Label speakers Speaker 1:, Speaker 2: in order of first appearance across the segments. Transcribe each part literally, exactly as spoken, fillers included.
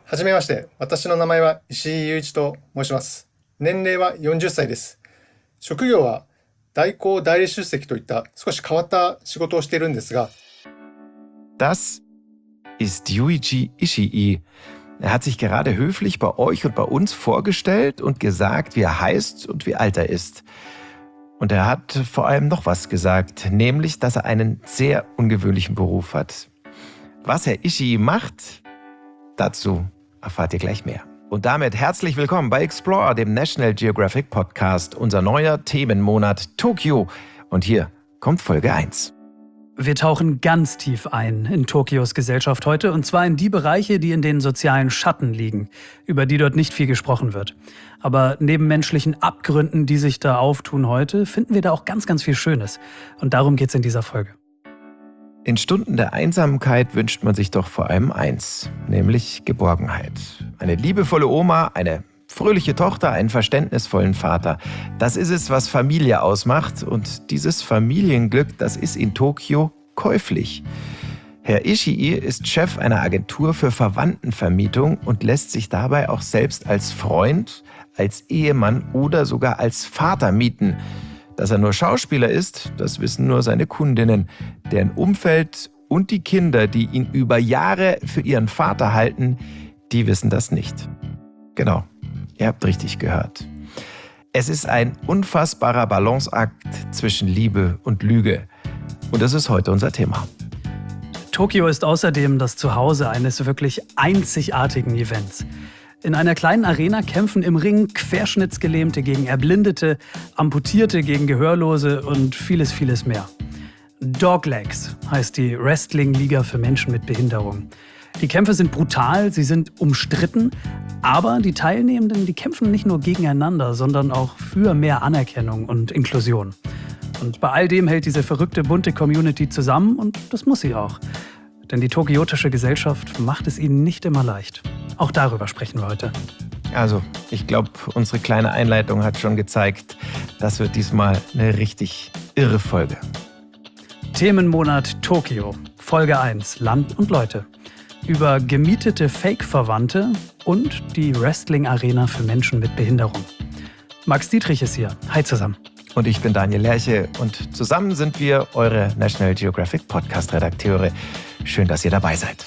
Speaker 1: はじめまして、私の名前は石井雄一と申します。年齢はよんじゅっさいです。職業は代行代理出席といった少し変わった仕事をしているんですが。
Speaker 2: Das ist Yuichi Ishii. Er hat sich gerade höflich bei euch und bei uns vorgestellt und gesagt, wie er heißt und wie alt er ist. Und er hat vor allem noch was gesagt, nämlich, dass er einen sehr ungewöhnlichen Beruf hat. Was Herr Ishii macht, dazu erfahrt ihr gleich mehr. Und damit herzlich willkommen bei Explorer, dem National Geographic Podcast, unser neuer Themenmonat Tokio. Und hier kommt Folge eins.
Speaker 3: Wir tauchen ganz tief ein in Tokios Gesellschaft heute, und zwar in die Bereiche, die in den sozialen Schatten liegen, über die dort nicht viel gesprochen wird. Aber neben menschlichen Abgründen, die sich da auftun heute, finden wir da auch ganz, ganz viel Schönes. Und darum geht's in dieser Folge.
Speaker 2: In Stunden der Einsamkeit wünscht man sich doch vor allem eins, nämlich Geborgenheit. Eine liebevolle Oma, eine fröhliche Tochter, einen verständnisvollen Vater. Das ist es, was Familie ausmacht. Und dieses Familienglück, das ist in Tokio käuflich. Herr Ishii ist Chef einer Agentur für Verwandtenvermietung und lässt sich dabei auch selbst als Freund, als Ehemann oder sogar als Vater mieten. Dass er nur Schauspieler ist, das wissen nur seine Kundinnen, deren Umfeld und die Kinder, die ihn über Jahre für ihren Vater halten, die wissen das nicht. Genau, ihr habt richtig gehört. Es ist ein unfassbarer Balanceakt zwischen Liebe und Lüge. Und das ist heute unser Thema.
Speaker 3: Tokio ist außerdem das Zuhause eines wirklich einzigartigen Events. In einer kleinen Arena kämpfen im Ring Querschnittsgelähmte gegen Erblindete, Amputierte gegen Gehörlose und vieles, vieles mehr. Doglegs heißt die Wrestling-Liga für Menschen mit Behinderung. Die Kämpfe sind brutal, sie sind umstritten, aber die Teilnehmenden, die kämpfen nicht nur gegeneinander, sondern auch für mehr Anerkennung und Inklusion. Und bei all dem hält diese verrückte, bunte Community zusammen, und das muss sie auch. Denn die tokiotische Gesellschaft macht es ihnen nicht immer leicht. Auch darüber sprechen wir heute.
Speaker 2: Also, ich glaube, unsere kleine Einleitung hat schon gezeigt, das wird diesmal eine richtig irre Folge.
Speaker 3: Themenmonat Tokio, Folge eins, Land und Leute. Über gemietete Fake-Verwandte und die Wrestling-Arena für Menschen mit Behinderung. Max Dietrich ist hier. Hi zusammen.
Speaker 2: Und ich bin Daniel Lerche und zusammen sind wir eure National Geographic Podcast-Redakteure. Schön, dass ihr dabei seid.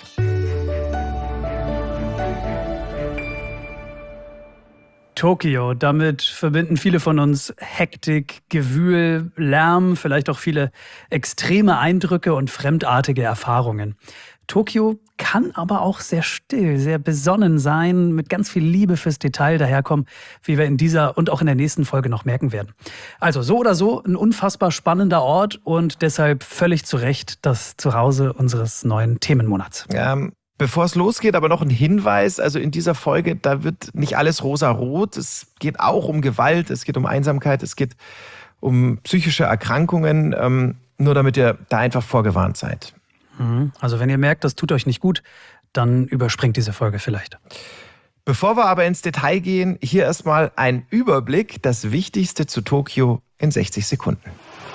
Speaker 3: Tokio, damit verbinden viele von uns Hektik, Gewühl, Lärm, vielleicht auch viele extreme Eindrücke und fremdartige Erfahrungen. Tokio kann aber auch sehr still, sehr besonnen sein, mit ganz viel Liebe fürs Detail daherkommen, wie wir in dieser und auch in der nächsten Folge noch merken werden. Also so oder so ein unfassbar spannender Ort und deshalb völlig zu Recht das Zuhause unseres neuen Themenmonats.
Speaker 2: Ähm, bevor es losgeht, aber noch ein Hinweis. Also in dieser Folge, da wird nicht alles rosa-rot. Es geht auch um Gewalt, es geht um Einsamkeit, es geht um psychische Erkrankungen. Ähm, nur damit ihr da einfach vorgewarnt seid.
Speaker 3: Also wenn ihr merkt, das tut euch nicht gut, dann überspringt diese Folge vielleicht.
Speaker 2: Bevor wir aber ins Detail gehen, hier erstmal ein Überblick, das Wichtigste zu Tokio in sechzig Sekunden.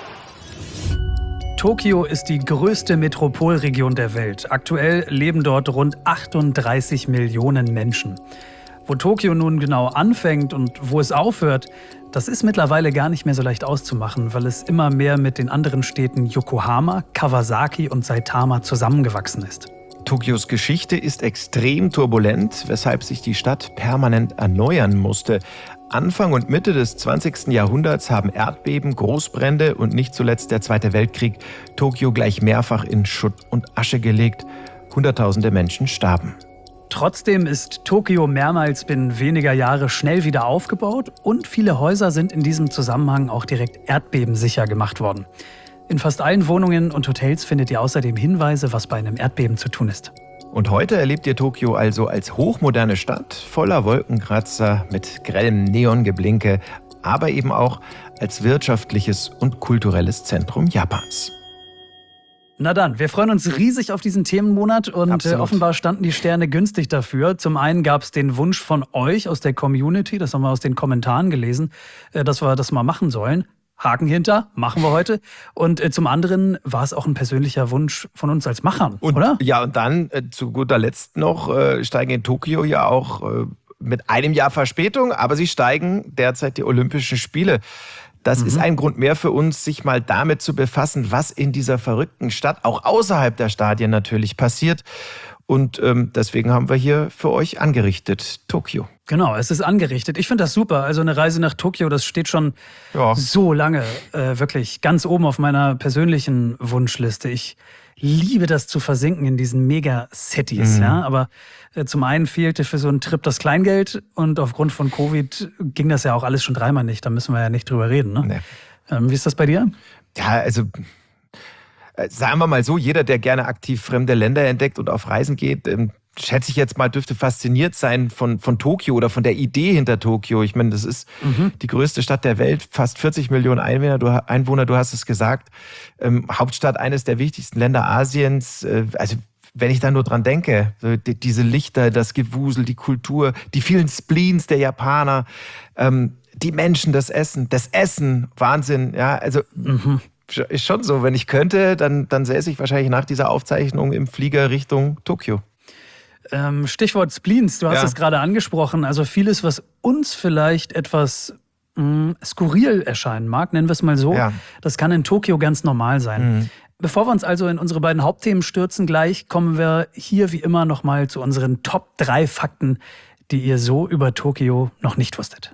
Speaker 3: Tokio ist die größte Metropolregion der Welt. Aktuell leben dort rund achtunddreißig Millionen Menschen. Wo Tokio nun genau anfängt und wo es aufhört, das ist mittlerweile gar nicht mehr so leicht auszumachen, weil es immer mehr mit den anderen Städten Yokohama, Kawasaki und Saitama zusammengewachsen ist.
Speaker 2: Tokios Geschichte ist extrem turbulent, weshalb sich die Stadt permanent erneuern musste. Anfang und Mitte des zwanzigsten Jahrhunderts haben Erdbeben, Großbrände und nicht zuletzt der Zweite Weltkrieg Tokio gleich mehrfach in Schutt und Asche gelegt. Hunderttausende Menschen starben.
Speaker 3: Trotzdem ist Tokio mehrmals binnen weniger Jahre schnell wieder aufgebaut und viele Häuser sind in diesem Zusammenhang auch direkt erdbebensicher gemacht worden. In fast allen Wohnungen und Hotels findet ihr außerdem Hinweise, was bei einem Erdbeben zu tun ist.
Speaker 2: Und heute erlebt ihr Tokio also als hochmoderne Stadt, voller Wolkenkratzer mit grellem Neongeblinke, aber eben auch als wirtschaftliches und kulturelles Zentrum Japans.
Speaker 3: Na dann, wir freuen uns riesig auf diesen Themenmonat und äh, offenbar standen die Sterne günstig dafür. Zum einen gab es den Wunsch von euch aus der Community, das haben wir aus den Kommentaren gelesen, äh, dass wir das mal machen sollen. Haken hinter, machen wir heute. Und äh, zum anderen war es auch ein persönlicher Wunsch von uns als Machern,
Speaker 2: und,
Speaker 3: oder?
Speaker 2: Ja, und dann äh, zu guter Letzt noch äh, steigen in Tokio ja auch äh, mit einem Jahr Verspätung, aber sie steigen derzeit die Olympischen Spiele. Das mhm. ist ein Grund mehr für uns, sich mal damit zu befassen, was in dieser verrückten Stadt, auch außerhalb der Stadien natürlich passiert. Und ähm, deswegen haben wir hier für euch angerichtet, Tokio.
Speaker 3: Genau, es ist angerichtet. Ich finde das super. Also eine Reise nach Tokio, das steht schon ja. so lange äh, wirklich ganz oben auf meiner persönlichen Wunschliste. Ich liebe das zu versinken in diesen Megacities. Mhm. Ja? Aber äh, zum einen fehlte für so einen Trip das Kleingeld und aufgrund von Covid ging das ja auch alles schon dreimal nicht. Da müssen wir ja nicht drüber reden. Ne? Nee. Ähm, wie ist das bei dir?
Speaker 2: Ja, also sagen wir mal so, jeder, der gerne aktiv fremde Länder entdeckt und auf Reisen geht, ähm, schätze ich jetzt mal, dürfte fasziniert sein von, von Tokio oder von der Idee hinter Tokio. Ich meine, das ist mhm. die größte Stadt der Welt, fast vierzig Millionen Einwohner, du, Einwohner, du hast es gesagt. Ähm, Hauptstadt eines der wichtigsten Länder Asiens. Äh, also wenn ich da nur dran denke, so die, diese Lichter, das Gewusel, die Kultur, die vielen Spleens der Japaner, ähm, die Menschen, das Essen, das Essen, Wahnsinn. Ja, also mhm. ist schon so, wenn ich könnte, dann, dann säße ich wahrscheinlich nach dieser Aufzeichnung im Flieger Richtung Tokio.
Speaker 3: Ähm, Stichwort Spleens, du hast
Speaker 2: ja.
Speaker 3: es gerade angesprochen. Also vieles, was uns vielleicht etwas mh, skurril erscheinen mag, nennen wir es mal so, ja. das kann in Tokio ganz normal sein. Mhm. Bevor wir uns also in unsere beiden Hauptthemen stürzen, gleich kommen wir hier wie immer nochmal zu unseren Top drei Fakten, die ihr so über Tokio noch nicht wusstet.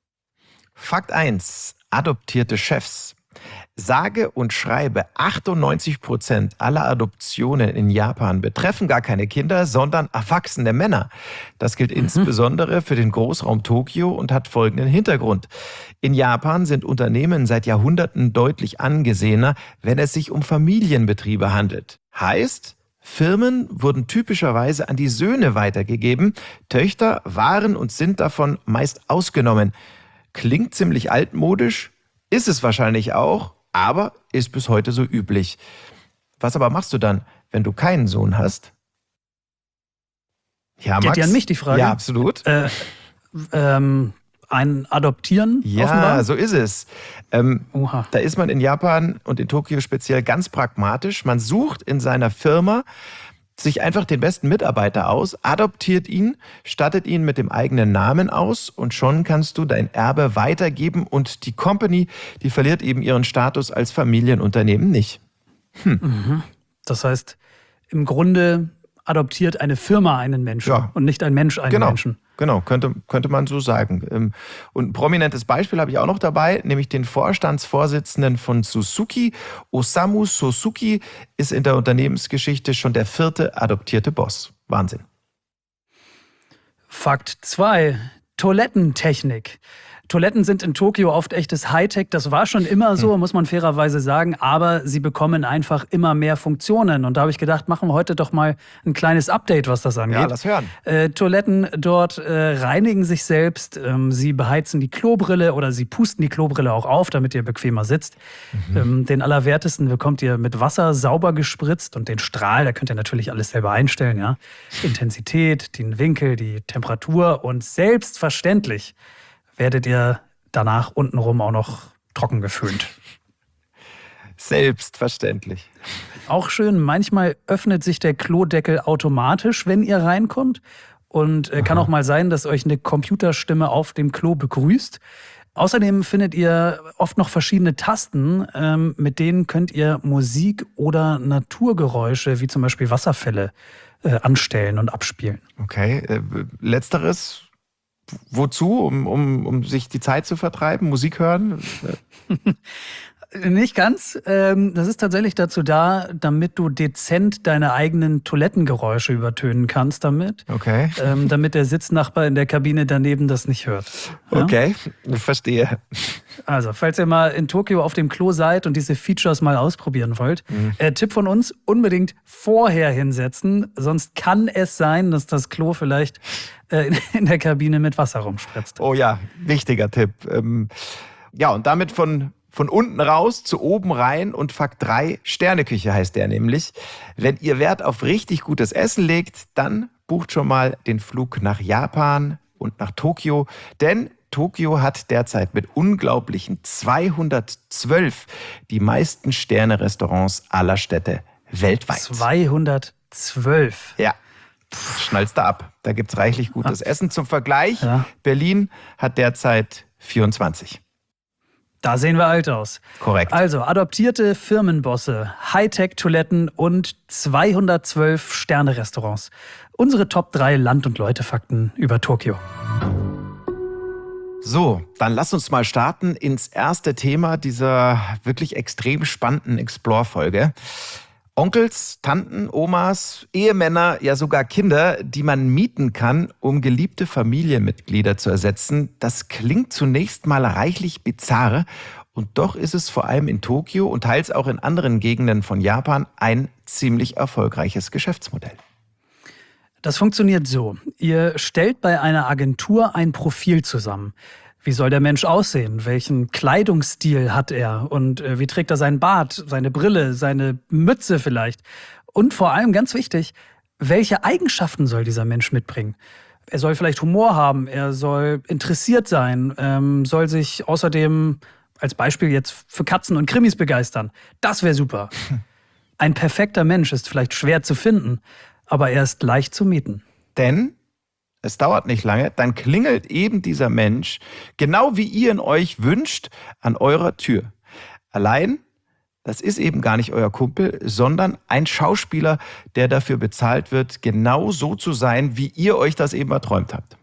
Speaker 2: Fakt eins. Adoptierte Chefs. Sage und schreibe, achtundneunzig Prozent aller Adoptionen in Japan betreffen gar keine Kinder, sondern erwachsene Männer. Das gilt mhm. insbesondere für den Großraum Tokio und hat folgenden Hintergrund. In Japan sind Unternehmen seit Jahrhunderten deutlich angesehener, wenn es sich um Familienbetriebe handelt. Heißt, Firmen wurden typischerweise an die Söhne weitergegeben, Töchter waren und sind davon meist ausgenommen. Klingt ziemlich altmodisch, ist es wahrscheinlich auch, aber ist bis heute so üblich. Was aber machst du dann, wenn du keinen Sohn hast? Ja, Max?
Speaker 3: Geht ja an mich die Frage.
Speaker 2: Ja, absolut.
Speaker 3: Äh, ähm, ein Adoptieren
Speaker 2: ja,
Speaker 3: offenbar?
Speaker 2: Ja, so ist es. Ähm, Oha. Da ist man in Japan und in Tokio speziell ganz pragmatisch. Man sucht in seiner Firma sich einfach den besten Mitarbeiter aus, adoptiert ihn, stattet ihn mit dem eigenen Namen aus und schon kannst du dein Erbe weitergeben und die Company, die verliert eben ihren Status als Familienunternehmen nicht. Hm.
Speaker 3: Mhm. Das heißt, im Grunde adoptiert eine Firma einen Menschen ja. und nicht ein Mensch einen
Speaker 2: genau.
Speaker 3: Menschen.
Speaker 2: Genau, könnte, könnte man so sagen. Und ein prominentes Beispiel habe ich auch noch dabei, nämlich den Vorstandsvorsitzenden von Suzuki. Osamu Suzuki ist in der Unternehmensgeschichte schon der vierte adoptierte Boss. Wahnsinn.
Speaker 3: Fakt zwei. Toilettentechnik. Toiletten sind in Tokio oft echtes Hightech. Das war schon immer so, muss man fairerweise sagen. Aber sie bekommen einfach immer mehr Funktionen. Und da habe ich gedacht, machen wir heute doch mal ein kleines Update, was das angeht.
Speaker 2: Ja, lass hören.
Speaker 3: Äh, Toiletten dort äh, reinigen sich selbst. Ähm, sie beheizen die Klobrille oder sie pusten die Klobrille auch auf, damit ihr bequemer sitzt. Mhm. Ähm, den Allerwertesten bekommt ihr mit Wasser sauber gespritzt. Und den Strahl, da könnt ihr natürlich alles selber einstellen. Ja? Intensität, den Winkel, die Temperatur. Und selbstverständlich werdet ihr danach untenrum auch noch trocken geföhnt.
Speaker 2: Selbstverständlich.
Speaker 3: Auch schön, manchmal öffnet sich der Klodeckel automatisch, wenn ihr reinkommt. Und äh, kann auch mal sein, dass euch eine Computerstimme auf dem Klo begrüßt. Außerdem findet ihr oft noch verschiedene Tasten, ähm, mit denen könnt ihr Musik oder Naturgeräusche, wie zum Beispiel Wasserfälle, äh, anstellen und abspielen.
Speaker 2: Okay, äh, letzteres... Wozu? Um, um, um sich die Zeit zu vertreiben? Musik hören?
Speaker 3: Nicht ganz. Das ist tatsächlich dazu da, damit du dezent deine eigenen Toilettengeräusche übertönen kannst damit.
Speaker 2: Okay.
Speaker 3: Ähm, damit der Sitznachbar in der Kabine daneben das nicht hört. Ja?
Speaker 2: Okay, ich verstehe.
Speaker 3: Also, falls ihr mal in Tokio auf dem Klo seid und diese Features mal ausprobieren wollt, mhm. äh, Tipp von uns, unbedingt vorher hinsetzen. Sonst kann es sein, dass das Klo vielleicht äh, in, in der Kabine mit Wasser rumspritzt.
Speaker 2: Oh ja, wichtiger Tipp. Ähm, ja, und damit von... Von unten raus zu oben rein und Fakt drei, Sterneküche heißt der nämlich. Wenn ihr Wert auf richtig gutes Essen legt, dann bucht schon mal den Flug nach Japan und nach Tokio. Denn Tokio hat derzeit mit unglaublichen zweihundertzwölf die meisten Sterne-Restaurants aller Städte weltweit.
Speaker 3: zweihundertzwölf.
Speaker 2: Ja, schnallst da ab. Da gibt's reichlich gutes ah. Essen. Zum Vergleich,
Speaker 3: ja.
Speaker 2: Berlin hat derzeit vierundzwanzig.
Speaker 3: Da sehen wir alt aus.
Speaker 2: Korrekt.
Speaker 3: Also adoptierte Firmenbosse, Hightech-Toiletten und zweihundertzwölf Sterne-Restaurants. Unsere Top drei Land- und Leute-Fakten über Tokio.
Speaker 2: So, dann lass uns mal starten ins erste Thema dieser wirklich extrem spannenden Explore-Folge. Onkels, Tanten, Omas, Ehemänner, ja sogar Kinder, die man mieten kann, um geliebte Familienmitglieder zu ersetzen. Das klingt zunächst mal reichlich bizarr. Und doch ist es vor allem in Tokio und teils auch in anderen Gegenden von Japan ein ziemlich erfolgreiches Geschäftsmodell.
Speaker 3: Das funktioniert so. Ihr stellt bei einer Agentur ein Profil zusammen. Wie soll der Mensch aussehen? Welchen Kleidungsstil hat er? Und äh, wie trägt er seinen Bart, seine Brille, seine Mütze vielleicht? Und vor allem, ganz wichtig, welche Eigenschaften soll dieser Mensch mitbringen? Er soll vielleicht Humor haben, er soll interessiert sein, ähm, soll sich außerdem als Beispiel jetzt für Katzen und Krimis begeistern. Das wäre super. Ein perfekter Mensch ist vielleicht schwer zu finden, aber er ist leicht zu mieten.
Speaker 2: Denn es dauert nicht lange, dann klingelt eben dieser Mensch, genau wie ihr ihn euch wünscht, an eurer Tür. Allein, das ist eben gar nicht euer Kumpel, sondern ein Schauspieler, der dafür bezahlt wird, genau so zu sein, wie ihr euch das eben erträumt habt.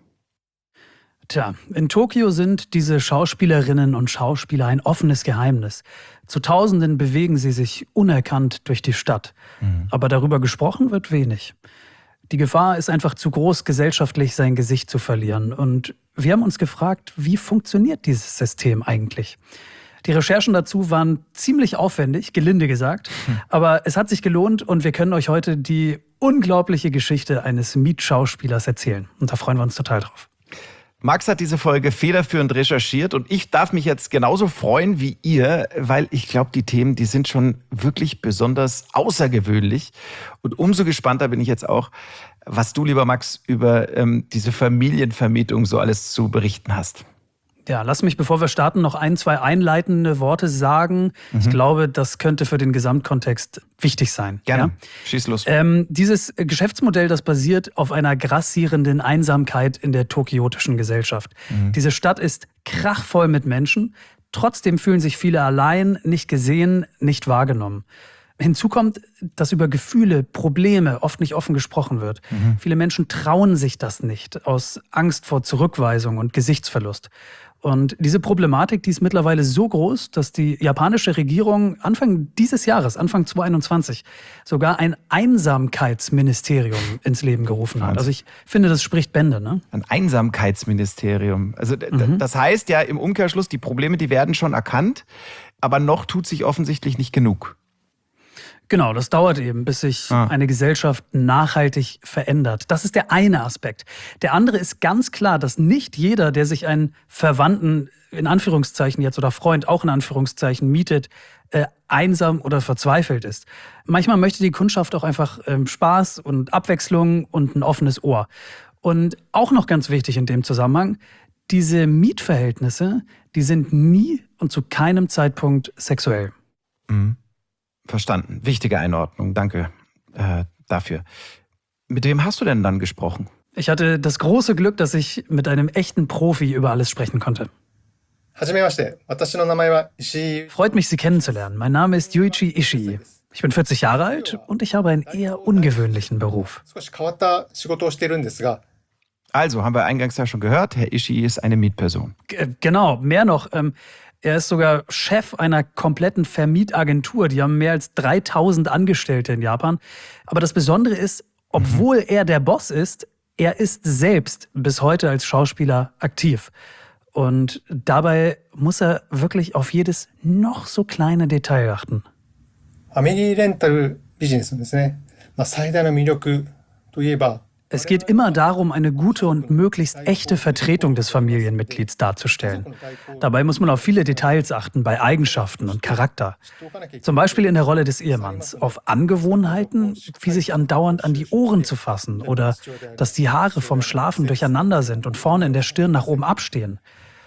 Speaker 3: Tja, in Tokio sind diese Schauspielerinnen und Schauspieler ein offenes Geheimnis. Zu Tausenden bewegen sie sich unerkannt durch die Stadt. Mhm. Aber darüber gesprochen wird wenig. Die Gefahr ist einfach zu groß, gesellschaftlich sein Gesicht zu verlieren. Und wir haben uns gefragt, wie funktioniert dieses System eigentlich? Die Recherchen dazu waren ziemlich aufwendig, gelinde gesagt. Hm. Aber es hat sich gelohnt und wir können euch heute die unglaubliche Geschichte eines Mietschauspielers erzählen. Und da freuen wir uns total drauf.
Speaker 2: Max hat diese Folge federführend recherchiert und ich darf mich jetzt genauso freuen wie ihr, weil ich glaube, die Themen, die sind schon wirklich besonders außergewöhnlich. Und umso gespannter bin ich jetzt auch, was du, lieber Max, über ähm, diese Familienvermietung so alles zu berichten hast.
Speaker 3: Ja, lass mich, bevor wir starten, noch ein, zwei einleitende Worte sagen. Mhm. Ich glaube, das könnte für den Gesamtkontext wichtig sein.
Speaker 2: Gerne,
Speaker 3: ja?
Speaker 2: Schieß los.
Speaker 3: Ähm, dieses Geschäftsmodell, das basiert auf einer grassierenden Einsamkeit in der tokiotischen Gesellschaft. Mhm. Diese Stadt ist krachvoll mit Menschen. Trotzdem fühlen sich viele allein, nicht gesehen, nicht wahrgenommen. Hinzu kommt, dass über Gefühle, Probleme oft nicht offen gesprochen wird. Mhm. Viele Menschen trauen sich das nicht, aus Angst vor Zurückweisung und Gesichtsverlust. Und diese Problematik, die ist mittlerweile so groß, dass die japanische Regierung Anfang dieses Jahres, Anfang zwanzig einundzwanzig, sogar ein Einsamkeitsministerium ins Leben gerufen hat. Also ich finde, das spricht Bände, ne?
Speaker 2: Ein Einsamkeitsministerium. Also mhm. das heißt ja im Umkehrschluss, die Probleme, die werden schon erkannt, aber noch tut sich offensichtlich nicht genug.
Speaker 3: Genau, das dauert eben, bis sich ah. eine Gesellschaft nachhaltig verändert. Das ist der eine Aspekt. Der andere ist ganz klar, dass nicht jeder, der sich einen Verwandten, in Anführungszeichen jetzt, oder Freund, auch in Anführungszeichen, mietet, äh, einsam oder verzweifelt ist. Manchmal möchte die Kundschaft auch einfach ähm, Spaß und Abwechslung und ein offenes Ohr. Und auch noch ganz wichtig in dem Zusammenhang, diese Mietverhältnisse, die sind nie und zu keinem Zeitpunkt sexuell.
Speaker 2: Mhm. Verstanden. Wichtige Einordnung. Danke äh, dafür. Mit wem hast du denn dann gesprochen?
Speaker 3: Ich hatte das große Glück, dass ich mit einem echten Profi über alles sprechen konnte. Freut mich, Sie kennenzulernen. Mein Name ist Yuichi Ishii. Ich bin vierzig Jahre alt und ich habe einen eher ungewöhnlichen Beruf.
Speaker 2: Also, haben wir eingangs ja schon gehört, Herr Ishii ist eine Mietperson.
Speaker 3: G- genau, mehr noch. Ähm, Er ist sogar Chef einer kompletten Vermietagentur. Die haben mehr als dreitausend Angestellte in Japan. Aber das Besondere ist, obwohl mhm. er der Boss ist, er ist selbst bis heute als Schauspieler aktiv. Und dabei muss er wirklich auf jedes noch so kleine Detail achten.
Speaker 1: ファミリーレンタルビジネスのですね、まあ、最大の魅力といえば
Speaker 3: Es geht immer darum, eine gute und möglichst echte Vertretung des Familienmitglieds darzustellen. Dabei muss man auf viele Details achten, bei Eigenschaften und Charakter. Zum Beispiel in der Rolle des Ehemanns, auf Angewohnheiten, wie sich andauernd an die Ohren zu fassen oder dass die Haare vom Schlafen durcheinander sind und vorne in der Stirn nach oben abstehen.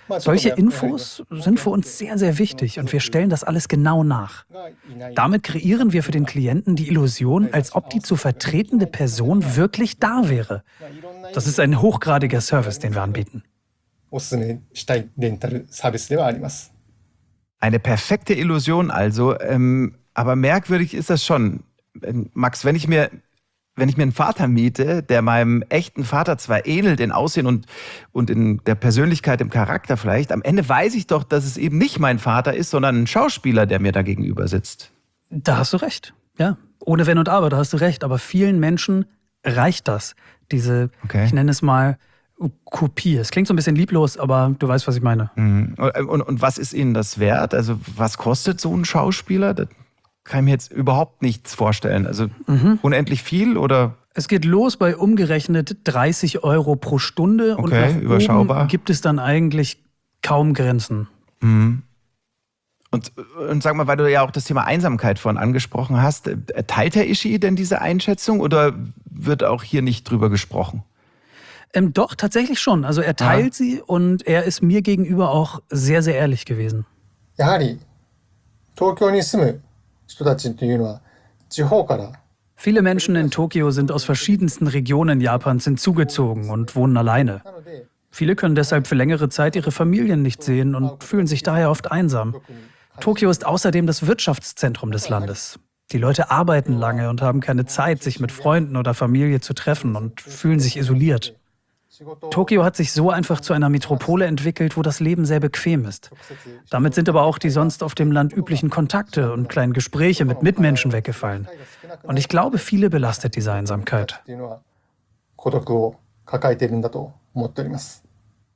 Speaker 3: Solche Infos sind für uns sehr, sehr wichtig und wir stellen das alles genau nach. Damit kreieren wir für den Klienten die Illusion, als ob die zu vertretende Person wirklich da wäre. Das ist ein hochgradiger Service, den wir anbieten.
Speaker 1: おすすめしたいレンタルサービスではあります。
Speaker 2: Eine perfekte Illusion also, ähm, aber merkwürdig ist das schon. Ähm, Max, wenn ich mir, wenn ich mir einen Vater miete, der meinem echten Vater zwar ähnelt in Aussehen und, und in der Persönlichkeit, im Charakter vielleicht, am Ende weiß ich doch, dass es eben nicht mein Vater ist, sondern ein Schauspieler, der mir da gegenüber sitzt.
Speaker 3: Da hast du recht, ja. Ohne Wenn und Aber, da hast du recht. Aber vielen Menschen reicht das. Diese,
Speaker 2: Okay.
Speaker 3: ich nenne es mal, Kopie. Es klingt so ein bisschen lieblos, aber du weißt, was ich meine.
Speaker 2: Mhm. Und, und, und was ist Ihnen das wert? Also was kostet so ein Schauspieler? Das kann ich mir jetzt überhaupt nichts vorstellen. Also unendlich viel oder?
Speaker 3: Es geht los bei umgerechnet dreißig Euro pro Stunde und
Speaker 2: Okay,
Speaker 3: nach
Speaker 2: überschaubar.
Speaker 3: oben gibt es dann eigentlich kaum Grenzen.
Speaker 2: Mhm. Und, und sag mal, weil du ja auch das Thema Einsamkeit vorhin angesprochen hast, äh, teilt Herr Ishii denn diese Einschätzung oder wird auch hier nicht drüber gesprochen?
Speaker 3: Ähm, doch, tatsächlich schon. Also er teilt sie und er ist mir gegenüber auch sehr, sehr ehrlich gewesen.
Speaker 1: やはり東京に住む人たちというのは地方から
Speaker 3: Viele Menschen in Tokio sind aus verschiedensten Regionen Japans hinzugezogen und wohnen alleine.
Speaker 1: なので
Speaker 3: Viele können deshalb für längere Zeit ihre Familien nicht sehen und fühlen sich daher oft einsam. Tokio ist außerdem das Wirtschaftszentrum des Landes. Die Leute arbeiten lange und haben keine Zeit, sich mit Freunden oder Familie zu treffen und fühlen sich isoliert. Tokio hat sich so einfach zu einer Metropole entwickelt, wo das Leben sehr bequem ist. Damit sind aber auch die sonst auf dem Land üblichen Kontakte und kleinen Gespräche mit Mitmenschen weggefallen. Und ich glaube, viele belastet diese Einsamkeit.
Speaker 1: っていうのは孤独を抱えているんだと思っております。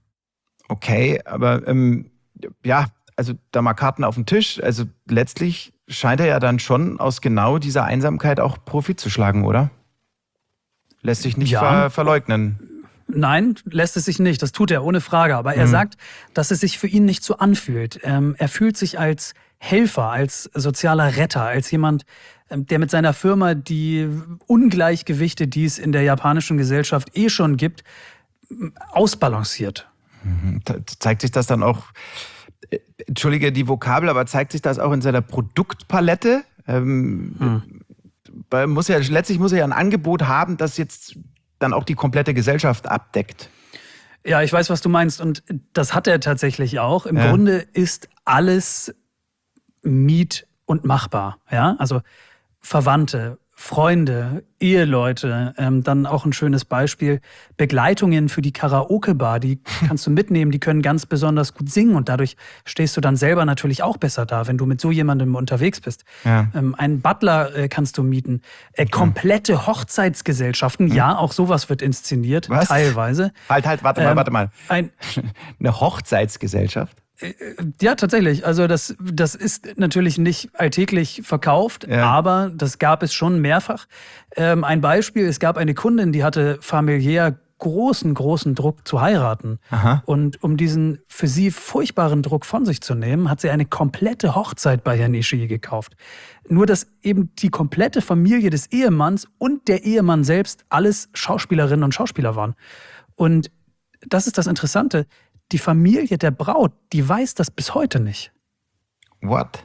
Speaker 2: Okay, aber ähm, ja, also da mal Karten auf den Tisch. Also letztlich scheint er ja dann schon aus genau dieser Einsamkeit auch Profit zu schlagen, oder? Lässt sich nicht
Speaker 3: Ja.
Speaker 2: ver verleugnen.
Speaker 3: Nein, lässt es sich nicht. Das tut er ohne Frage. Aber er sagt, dass es sich für ihn nicht so anfühlt. Ähm, er fühlt sich als Helfer, als sozialer Retter, als jemand, ähm, der mit seiner Firma die Ungleichgewichte, die es in der japanischen Gesellschaft eh schon gibt, m, ausbalanciert.
Speaker 2: Da zeigt sich das dann auch, äh, entschuldige die Vokabel, aber zeigt sich das auch in seiner Produktpalette? Ähm, weil muss ja, letztlich muss er ja ein Angebot haben, das jetzt dann auch die komplette Gesellschaft abdeckt.
Speaker 3: Ja, ich weiß, was du meinst. Und das hat er tatsächlich auch. Im
Speaker 2: Ja.
Speaker 3: Grunde ist alles miet- und machbar. Ja? Also Verwandte, Freunde, Eheleute, ähm, dann auch ein schönes Beispiel, Begleitungen für die Karaoke-Bar, die kannst du mitnehmen, die können ganz besonders gut singen und dadurch stehst du dann selber natürlich auch besser da, wenn du mit so jemandem unterwegs bist.
Speaker 2: Ja.
Speaker 3: Ähm, einen Butler äh, kannst du mieten. Äh, komplette Hochzeitsgesellschaften, ja, auch sowas wird inszeniert,
Speaker 2: Was?
Speaker 3: teilweise.
Speaker 2: Halt, halt, warte mal,
Speaker 3: Ähm,
Speaker 2: warte mal.
Speaker 3: Ein,
Speaker 2: Eine Hochzeitsgesellschaft?
Speaker 3: Ja, tatsächlich. Also das, das ist natürlich nicht alltäglich verkauft,
Speaker 2: Ja.
Speaker 3: aber das gab es schon mehrfach. Ähm, ein Beispiel, es gab eine Kundin, die hatte familiär großen, großen Druck zu heiraten.
Speaker 2: Aha.
Speaker 3: Und um diesen für sie furchtbaren Druck von sich zu nehmen, hat sie eine komplette Hochzeit bei Herrn Ishii gekauft. Nur, dass eben die komplette Familie des Ehemanns und der Ehemann selbst alles Schauspielerinnen und Schauspieler waren. Und das ist das Interessante. Die Familie der Braut, die weiß das bis heute nicht.
Speaker 2: What?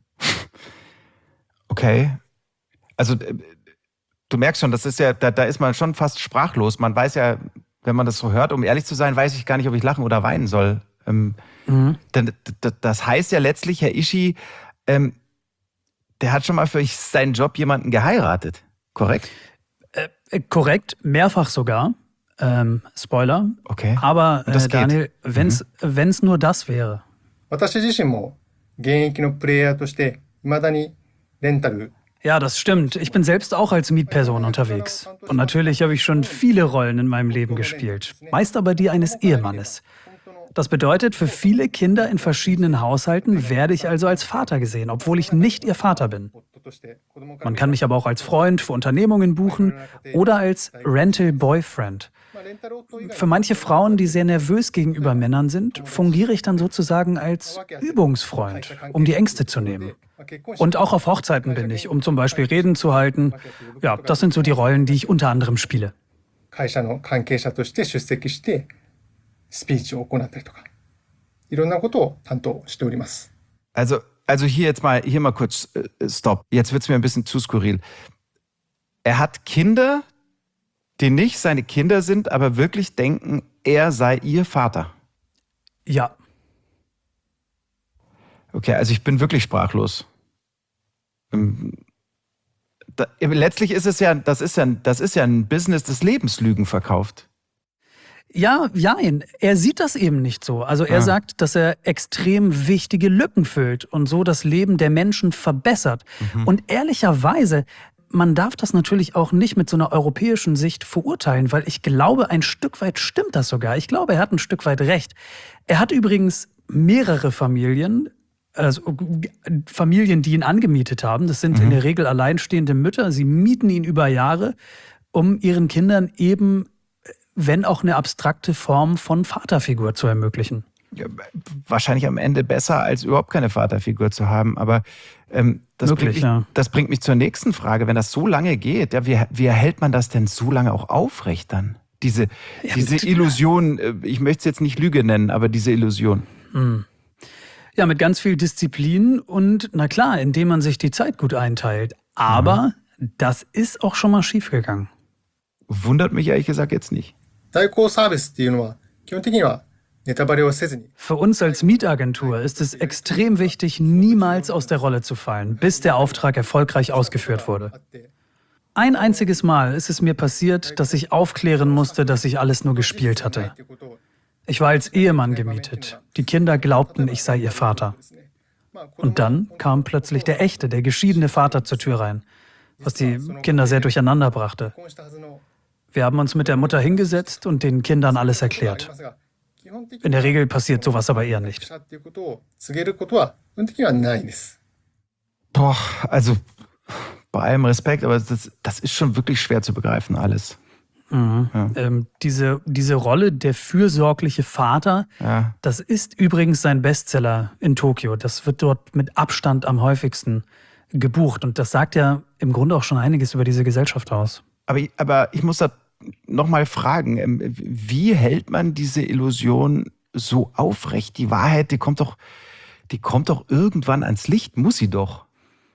Speaker 2: Okay. Also äh, du merkst schon, das ist ja, da, da ist man schon fast sprachlos. Man weiß ja, wenn man das so hört, um ehrlich zu sein, weiß ich gar nicht, ob ich lachen oder weinen soll. Ähm,
Speaker 3: Mhm.
Speaker 2: denn, d- das heißt ja letztlich, Herr Ishii, ähm, der hat schon mal für seinen Job jemanden geheiratet. Korrekt?
Speaker 3: Äh, korrekt, mehrfach sogar. Ähm, Spoiler.
Speaker 2: Okay.
Speaker 3: Aber
Speaker 2: Und das
Speaker 3: äh,
Speaker 2: geht.
Speaker 3: Daniel, wenn's, wenn's nur das wäre.
Speaker 1: 私自身も現役のプレイヤーとして未だにレンタル
Speaker 3: Ja, das stimmt. Ich bin selbst auch als Mietperson unterwegs. Und natürlich habe ich schon viele Rollen in meinem Leben gespielt. Meist aber die eines Ehemannes. Das bedeutet, für viele Kinder in verschiedenen Haushalten werde ich also als Vater gesehen, obwohl ich nicht ihr Vater bin.
Speaker 1: 夫として子供から
Speaker 3: Man kann mich aber auch als Freund für Unternehmungen buchen oder als Rental Boyfriend.
Speaker 1: まあレンタル夫以外
Speaker 3: Für manche Frauen, die sehr nervös gegenüber Männern sind, fungiere ich dann sozusagen als Übungsfreund, um die Ängste zu nehmen. Und auch auf Hochzeiten bin ich, um zum Beispiel Reden zu halten. Ja, das sind so die Rollen, die ich unter anderem spiele.
Speaker 1: 会社の関係者として出席してスピーチを行ったりとかいろんなことを担当しております。
Speaker 2: Also, also hier jetzt mal, hier mal kurz, äh, stopp. Jetzt wird es mir ein bisschen zu skurril. Er hat Kinder, die nicht seine Kinder sind, aber wirklich denken, er sei ihr Vater.
Speaker 3: Ja.
Speaker 2: Okay, also ich bin wirklich sprachlos. Ähm, Da, letztlich ist es ja, das ist ja, das ist ja ein Business, das Lebenslügen verkauft.
Speaker 3: Ja, jein. Er sieht das eben nicht so. Also er
Speaker 2: Ah.
Speaker 3: sagt, dass er extrem wichtige Lücken füllt und so das Leben der Menschen verbessert.
Speaker 2: Mhm.
Speaker 3: Und ehrlicherweise, man darf das natürlich auch nicht mit so einer europäischen Sicht verurteilen, weil ich glaube, ein Stück weit stimmt das sogar. Ich glaube, er hat ein Stück weit recht. Er hat übrigens mehrere Familien, also Familien, die ihn angemietet haben. Das sind
Speaker 2: Mhm.
Speaker 3: in der Regel alleinstehende Mütter. Sie mieten ihn über Jahre, um ihren Kindern eben, wenn auch eine abstrakte Form von Vaterfigur zu ermöglichen.
Speaker 2: Ja, wahrscheinlich am Ende besser, als überhaupt keine Vaterfigur zu haben. Aber ähm, das,
Speaker 3: Möglich,
Speaker 2: bringt mich,
Speaker 3: ja.
Speaker 2: das bringt mich zur nächsten Frage. Wenn das so lange geht, ja, wie, wie erhält man das denn so lange auch aufrecht dann? Diese,
Speaker 3: Ja,
Speaker 2: diese
Speaker 3: mit-
Speaker 2: Illusion, äh, ich möchte es jetzt nicht Lüge nennen, aber diese Illusion.
Speaker 3: Hm. Ja, mit ganz viel Disziplin und, na klar, indem man sich die Zeit gut einteilt. Aber das ist auch schon mal schiefgegangen.
Speaker 2: Wundert mich ehrlich gesagt jetzt nicht.
Speaker 1: 代行サービスっていうのは基本的にはネタバレをせずに
Speaker 3: Für uns als Mietagentur ist es extrem wichtig, niemals aus der Rolle zu fallen, bis der Auftrag erfolgreich ausgeführt wurde.
Speaker 1: あって
Speaker 3: Ein einziges Mal ist es mir passiert, dass ich aufklären musste, dass ich alles nur gespielt hatte.
Speaker 1: っていうことを
Speaker 3: Ich war als Ehemann gemietet. Die Kinder glaubten, ich sei ihr Vater.
Speaker 1: ですね。まあ、子供
Speaker 3: Und dann kam plötzlich der echte, der geschiedene Vater zur Tür rein, was die Kinder sehr durcheinander brachte.
Speaker 1: 婚したはずの
Speaker 3: Wir haben uns mit der Mutter hingesetzt und den Kindern alles
Speaker 1: あり
Speaker 3: erklärt.
Speaker 1: ますが、基本的
Speaker 3: In
Speaker 1: に
Speaker 3: der Regel passiert sowas aber eher nicht.
Speaker 1: したっていうことを告げることは基本的にはないんです。
Speaker 2: Boah, also bei allem Respekt, aber das, das ist schon wirklich schwer zu begreifen, alles.
Speaker 3: Mhm.
Speaker 2: Ja.
Speaker 3: Ähm, diese, diese Rolle der fürsorgliche Vater,
Speaker 2: Ja.
Speaker 3: das ist übrigens sein Bestseller in Tokio. Das wird dort mit Abstand am häufigsten gebucht. Und das sagt ja im Grunde auch schon einiges über diese Gesellschaft aus.
Speaker 2: Aber, ich- aber ich muss da nochmal fragen, ähm, wie hält man diese Illusion so aufrecht? Die Wahrheit, die kommt doch, die kommt doch irgendwann ans Licht, muss sie doch.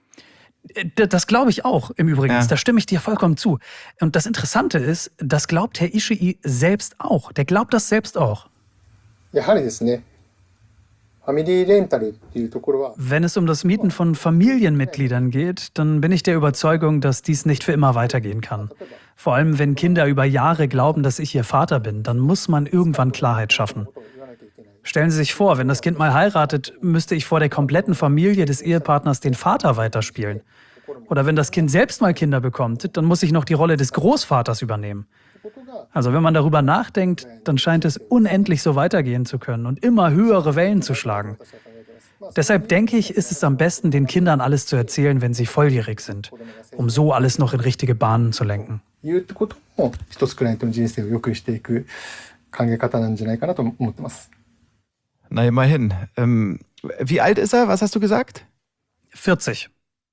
Speaker 3: D- Das glaube ich auch im Übrigen.
Speaker 2: Ja.
Speaker 3: Da stimme ich dir vollkommen zu. Und das Interessante ist, das glaubt Herr Ishii selbst auch. Der glaubt das selbst auch.
Speaker 1: やはりですね、ファミリーレンタルっていうところは
Speaker 3: Wenn es um das Mieten von Familienmitgliedern geht, dann bin ich der Überzeugung, dass dies nicht für immer weitergehen kann. Vor allem, wenn Kinder über Jahre glauben, dass ich ihr Vater bin, dann muss man irgendwann Klarheit schaffen.
Speaker 1: ことを言わなきゃいけない。
Speaker 3: Stellen Sie sich vor, wenn das Kind mal heiratet, müsste ich vor der kompletten Familie des Ehepartners den Vater weiterspielen. Oder wenn das Kind selbst mal Kinder bekommt, dann muss ich noch die Rolle des Großvaters übernehmen.
Speaker 1: ことが
Speaker 3: Also wenn man darüber nachdenkt, dann scheint es unendlich so weitergehen zu können und immer höhere Wellen zu schlagen.
Speaker 1: 私は考えてます。まあ、
Speaker 3: Deshalb denke ich, ist es am besten, den Kindern alles zu erzählen, wenn sie volljährig sind, um so alles noch in richtige Bahnen zu lenken.
Speaker 1: 言うってことも一つくらいの人生を良くしていく考え方なんじゃないかなと思ってます。
Speaker 2: Na immerhin. Ähm, wie alt ist er? Was hast du gesagt?
Speaker 3: vierzig.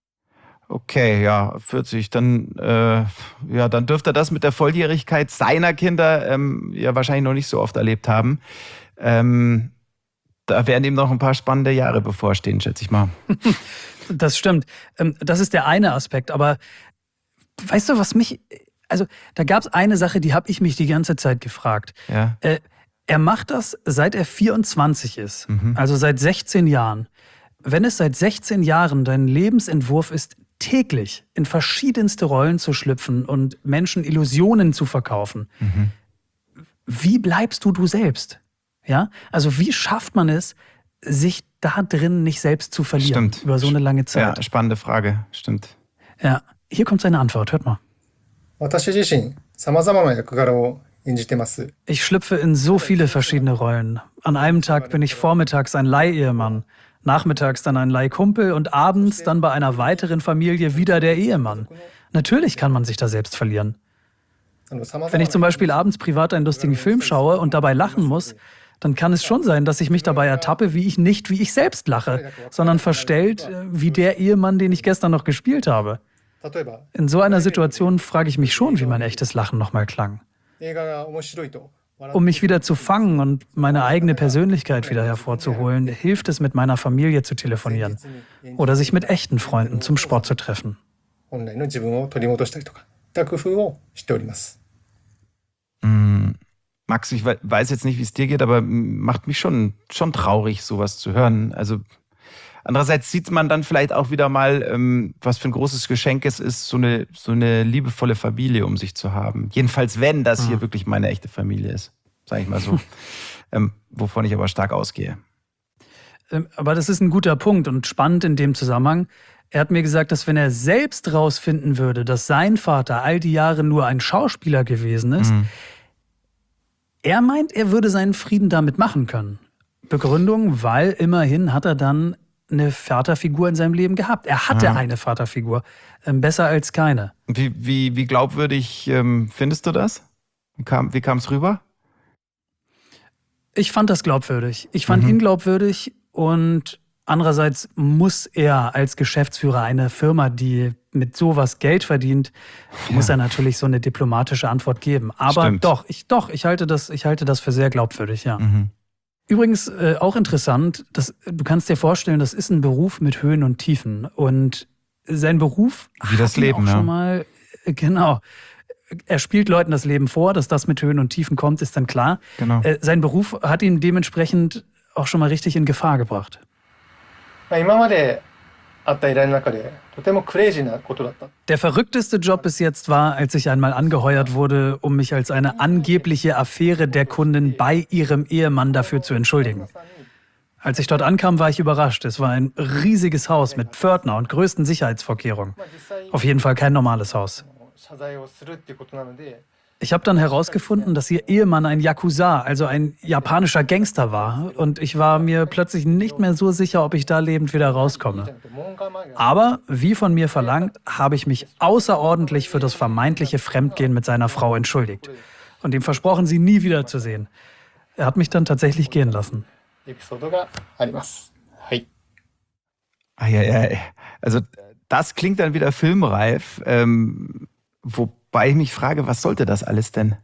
Speaker 2: Okay, ja, vierzig. Dann, äh, ja, dann dürfte er das mit der Volljährigkeit seiner Kinder ähm, ja wahrscheinlich noch nicht so oft erlebt haben. Ähm, da werden ihm noch ein paar spannende Jahre bevorstehen, schätze ich mal.
Speaker 3: Das stimmt. Ähm, Das ist der eine Aspekt. Aber weißt du, was mich... Also da gab es eine Sache, die habe ich mich die ganze Zeit gefragt.
Speaker 2: Ja.
Speaker 3: Äh, Er macht das, seit er vierundzwanzig ist,
Speaker 2: Mhm.
Speaker 3: also seit sechzehn Jahren. Wenn es seit sechzehn Jahren dein Lebensentwurf ist, täglich in verschiedenste Rollen zu schlüpfen und Menschen Illusionen zu verkaufen,
Speaker 2: Mhm.
Speaker 3: wie bleibst du du selbst? Ja? Also wie schafft man es, sich da drin nicht selbst zu verlieren
Speaker 2: Stimmt.
Speaker 3: über so eine lange
Speaker 2: Ja,
Speaker 3: Zeit?
Speaker 2: spannende Frage. Stimmt.
Speaker 3: Ja. Hier kommt seine Antwort, hört mal.
Speaker 1: 私自身、様々な役柄を演じてます。
Speaker 3: Ich schlüpfe in so viele verschiedene Rollen. An einem Tag bin ich vormittags ein Leihehemann, nachmittags dann ein Leihkumpel und abends dann bei einer weiteren Familie wieder der Ehemann. Natürlich kann man sich da selbst verlieren.
Speaker 1: あの様々
Speaker 3: Wenn ich zum Beispiel abends privat einen lustigen Film schaue und dabei lachen muss, dann kann es schon sein, dass ich mich dabei ertappe, wie ich nicht wie ich selbst lache, sondern verstellt äh, wie der Ehemann, den ich gestern noch gespielt habe.
Speaker 1: 例えば
Speaker 3: In so einer Situation frage ich mich schon, wie mein echtes Lachen nochmal klang.
Speaker 1: 映画が面白いと
Speaker 3: Um mich wieder zu fangen und meine eigene Persönlichkeit wieder hervorzuholen, hilft es, mit meiner Familie zu telefonieren oder sich mit echten Freunden zum Sport zu treffen.
Speaker 1: 本来の自分を取り戻したりとか、いった工夫をしております。
Speaker 2: Mm, Max, ich we- weiß jetzt nicht, wie es dir geht, aber mm, macht mich schon, schon traurig, sowas zu hören. Also andererseits sieht man dann vielleicht auch wieder mal, ähm, was für ein großes Geschenk es ist, so eine, so eine liebevolle Familie um sich zu haben. Jedenfalls, wenn das hier
Speaker 3: Mhm.
Speaker 2: wirklich meine echte Familie ist, sage ich mal so. ähm, wovon ich aber stark ausgehe.
Speaker 3: Ähm, Aber das ist ein guter Punkt und spannend in dem Zusammenhang. Er hat mir gesagt, dass wenn er selbst rausfinden würde, dass sein Vater all die Jahre nur ein Schauspieler gewesen ist,
Speaker 2: Mhm.
Speaker 3: er meint, er würde seinen Frieden damit machen können. Begründung, weil immerhin hat er dann eine Vaterfigur in seinem Leben gehabt. Er hatte
Speaker 2: Ja.
Speaker 3: eine Vaterfigur, ähm, besser als keine.
Speaker 2: Wie, wie, wie glaubwürdig ähm, findest du das? Wie kam wie kam's rüber?
Speaker 3: Ich fand das glaubwürdig. Ich fand
Speaker 2: Mhm.
Speaker 3: ihn glaubwürdig und andererseits muss er als Geschäftsführer einer Firma, die mit sowas Geld verdient, muss er natürlich so eine diplomatische Antwort geben. Aber
Speaker 2: Stimmt.
Speaker 3: doch, ich, doch, ich halte das, ich halte das für sehr glaubwürdig, ja.
Speaker 2: Mhm.
Speaker 3: Übrigens äh, auch interessant, dass, du kannst dir vorstellen, das ist ein Beruf mit Höhen und Tiefen. Und sein Beruf
Speaker 2: Wie das
Speaker 3: hat ihn
Speaker 2: Leben,
Speaker 3: auch
Speaker 2: ja.
Speaker 3: schon mal, äh, genau. Er spielt Leuten das Leben vor, dass das mit Höhen und Tiefen kommt, ist dann klar.
Speaker 2: Genau.
Speaker 3: Äh, sein Beruf hat ihn dementsprechend auch schon mal richtig in Gefahr gebracht.
Speaker 1: まあ今まであった依頼の中でとてもクレイジーなことだった。
Speaker 3: Der verrückteste Job bis jetzt war, als ich einmal angeheuert wurde, um mich als eine angebliche Affäre der Kundin bei ihrem Ehemann dafür zu entschuldigen. Als ich dort ankam, war ich überrascht. Es war ein riesiges Haus mit Pförtner und größten Sicherheitsvorkehrungen.
Speaker 1: まあ実際
Speaker 3: Auf jeden Fall kein normales Haus.
Speaker 1: 謝罪をするっていうことなので、
Speaker 3: Ich habe dann herausgefunden, dass ihr Ehemann ein Yakuza, also ein japanischer Gangster war. Und ich war mir plötzlich nicht mehr so sicher, ob ich da lebend wieder rauskomme.
Speaker 1: 門構えが
Speaker 3: Aber, wie von mir verlangt, habe ich mich außerordentlich für das vermeintliche Fremdgehen mit seiner Frau entschuldigt. Und ihm versprochen, sie nie wiederzusehen. Er hat mich dann tatsächlich gehen lassen.
Speaker 1: エピソードがあります。はい。
Speaker 2: Ah, ja, ja. Also das klingt dann wieder filmreif, ähm, wobei ich mich frage, was sollte das alles denn?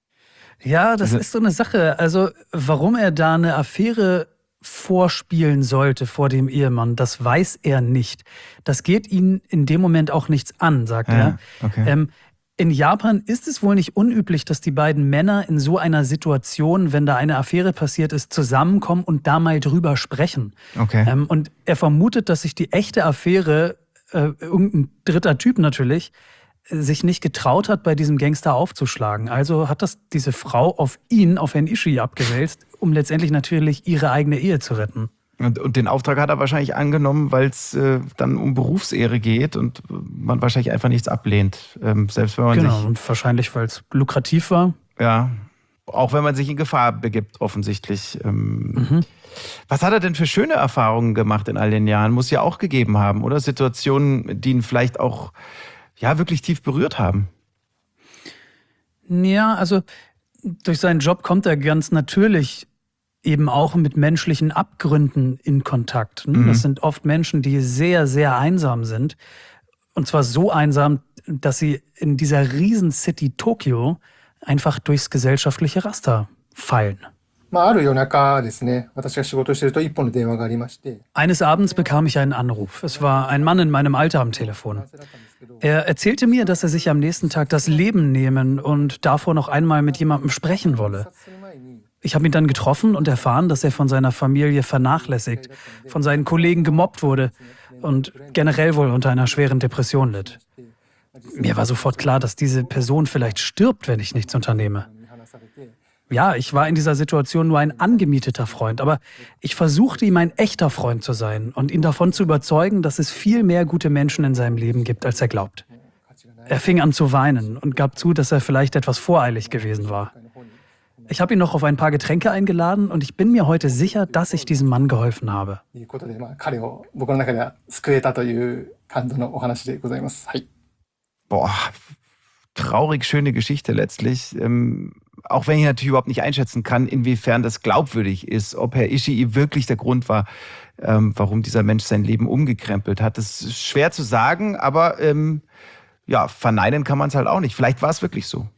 Speaker 3: Ja, das
Speaker 2: Also-
Speaker 3: ist so eine Sache. Also, warum er da eine Affäre vorspielen sollte vor dem Ehemann, das weiß er nicht. Das geht ihn in dem Moment auch nichts an, sagt
Speaker 2: Ja,
Speaker 3: er.
Speaker 2: okay.
Speaker 3: Ähm, in Japan ist es wohl nicht unüblich, dass die beiden Männer in so einer Situation, wenn da eine Affäre passiert ist, zusammenkommen und da mal drüber sprechen.
Speaker 2: Okay.
Speaker 3: Ähm, und er vermutet, dass sich die echte Affäre, äh, irgendein dritter Typ natürlich, äh, sich nicht getraut hat, bei diesem Gangster aufzuschlagen. Also hat das diese Frau auf ihn, auf Herrn Ishii abgewälzt, um letztendlich natürlich ihre eigene Ehe zu retten.
Speaker 2: Und, und den Auftrag hat er wahrscheinlich angenommen, weil es äh, dann um Berufsehre geht und man wahrscheinlich einfach nichts ablehnt. Ähm, selbst wenn man
Speaker 3: Genau,
Speaker 2: sich,
Speaker 3: und wahrscheinlich, weil es lukrativ war.
Speaker 2: ja, auch wenn man sich in Gefahr begibt, offensichtlich. Ähm,
Speaker 3: Mhm.
Speaker 2: Was hat er denn für schöne Erfahrungen gemacht in all den Jahren? Muss ja auch gegeben haben, oder? Situationen, die ihn vielleicht auch ja, wirklich tief berührt haben.
Speaker 3: Ja, also durch seinen Job kommt er ganz natürlich eben auch mit menschlichen Abgründen in Kontakt. Ne?
Speaker 2: Mhm.
Speaker 3: Das sind oft Menschen, die sehr, sehr einsam sind. Und zwar so einsam, dass sie in dieser Riesencity Tokio einfach durchs gesellschaftliche Raster fallen.
Speaker 1: まあある夜中ですね、私が仕事してると一本の電話がありまして、
Speaker 3: Eines Abends bekam ich einen Anruf. Es war ein Mann in meinem Alter am Telefon.
Speaker 1: 男性だったんですけど、
Speaker 3: Er erzählte mir, dass er sich am nächsten Tag das Leben nehmen und davor noch einmal mit jemandem sprechen wolle.
Speaker 1: 自殺する前に
Speaker 3: Ich habe ihn dann getroffen und erfahren, dass er von seiner Familie vernachlässigt, von seinen Kollegen gemobbt wurde und generell wohl unter einer schweren Depression litt. Mir war sofort klar, dass diese Person vielleicht stirbt, wenn ich nichts unternehme.
Speaker 1: 見放されて、
Speaker 3: Ja, ich war in dieser Situation nur ein angemieteter Freund, aber ich versuchte ihm ein echter Freund zu sein und ihn davon zu überzeugen, dass es viel mehr gute Menschen in seinem Leben gibt, als er glaubt.
Speaker 1: 価値がない
Speaker 3: Er fing an zu weinen und gab zu, dass er vielleicht etwas voreilig gewesen war.
Speaker 1: の方に
Speaker 3: Ich habe ihn noch auf ein paar Getränke eingeladen und ich bin mir heute sicher, dass ich diesem Mann geholfen habe.
Speaker 1: いうことで、まあ彼を僕の中では救えたという感動のお話でございます。はい。
Speaker 2: Boah, traurig schöne Geschichte letztlich. Ähm, auch wenn ich natürlich überhaupt nicht einschätzen kann, inwiefern das glaubwürdig ist, ob Herr Ishii wirklich der Grund war, ähm, warum dieser Mensch sein Leben umgekrempelt hat. Das ist schwer zu sagen, aber ähm, ja, verneinen kann man es halt auch nicht. Vielleicht war es wirklich so.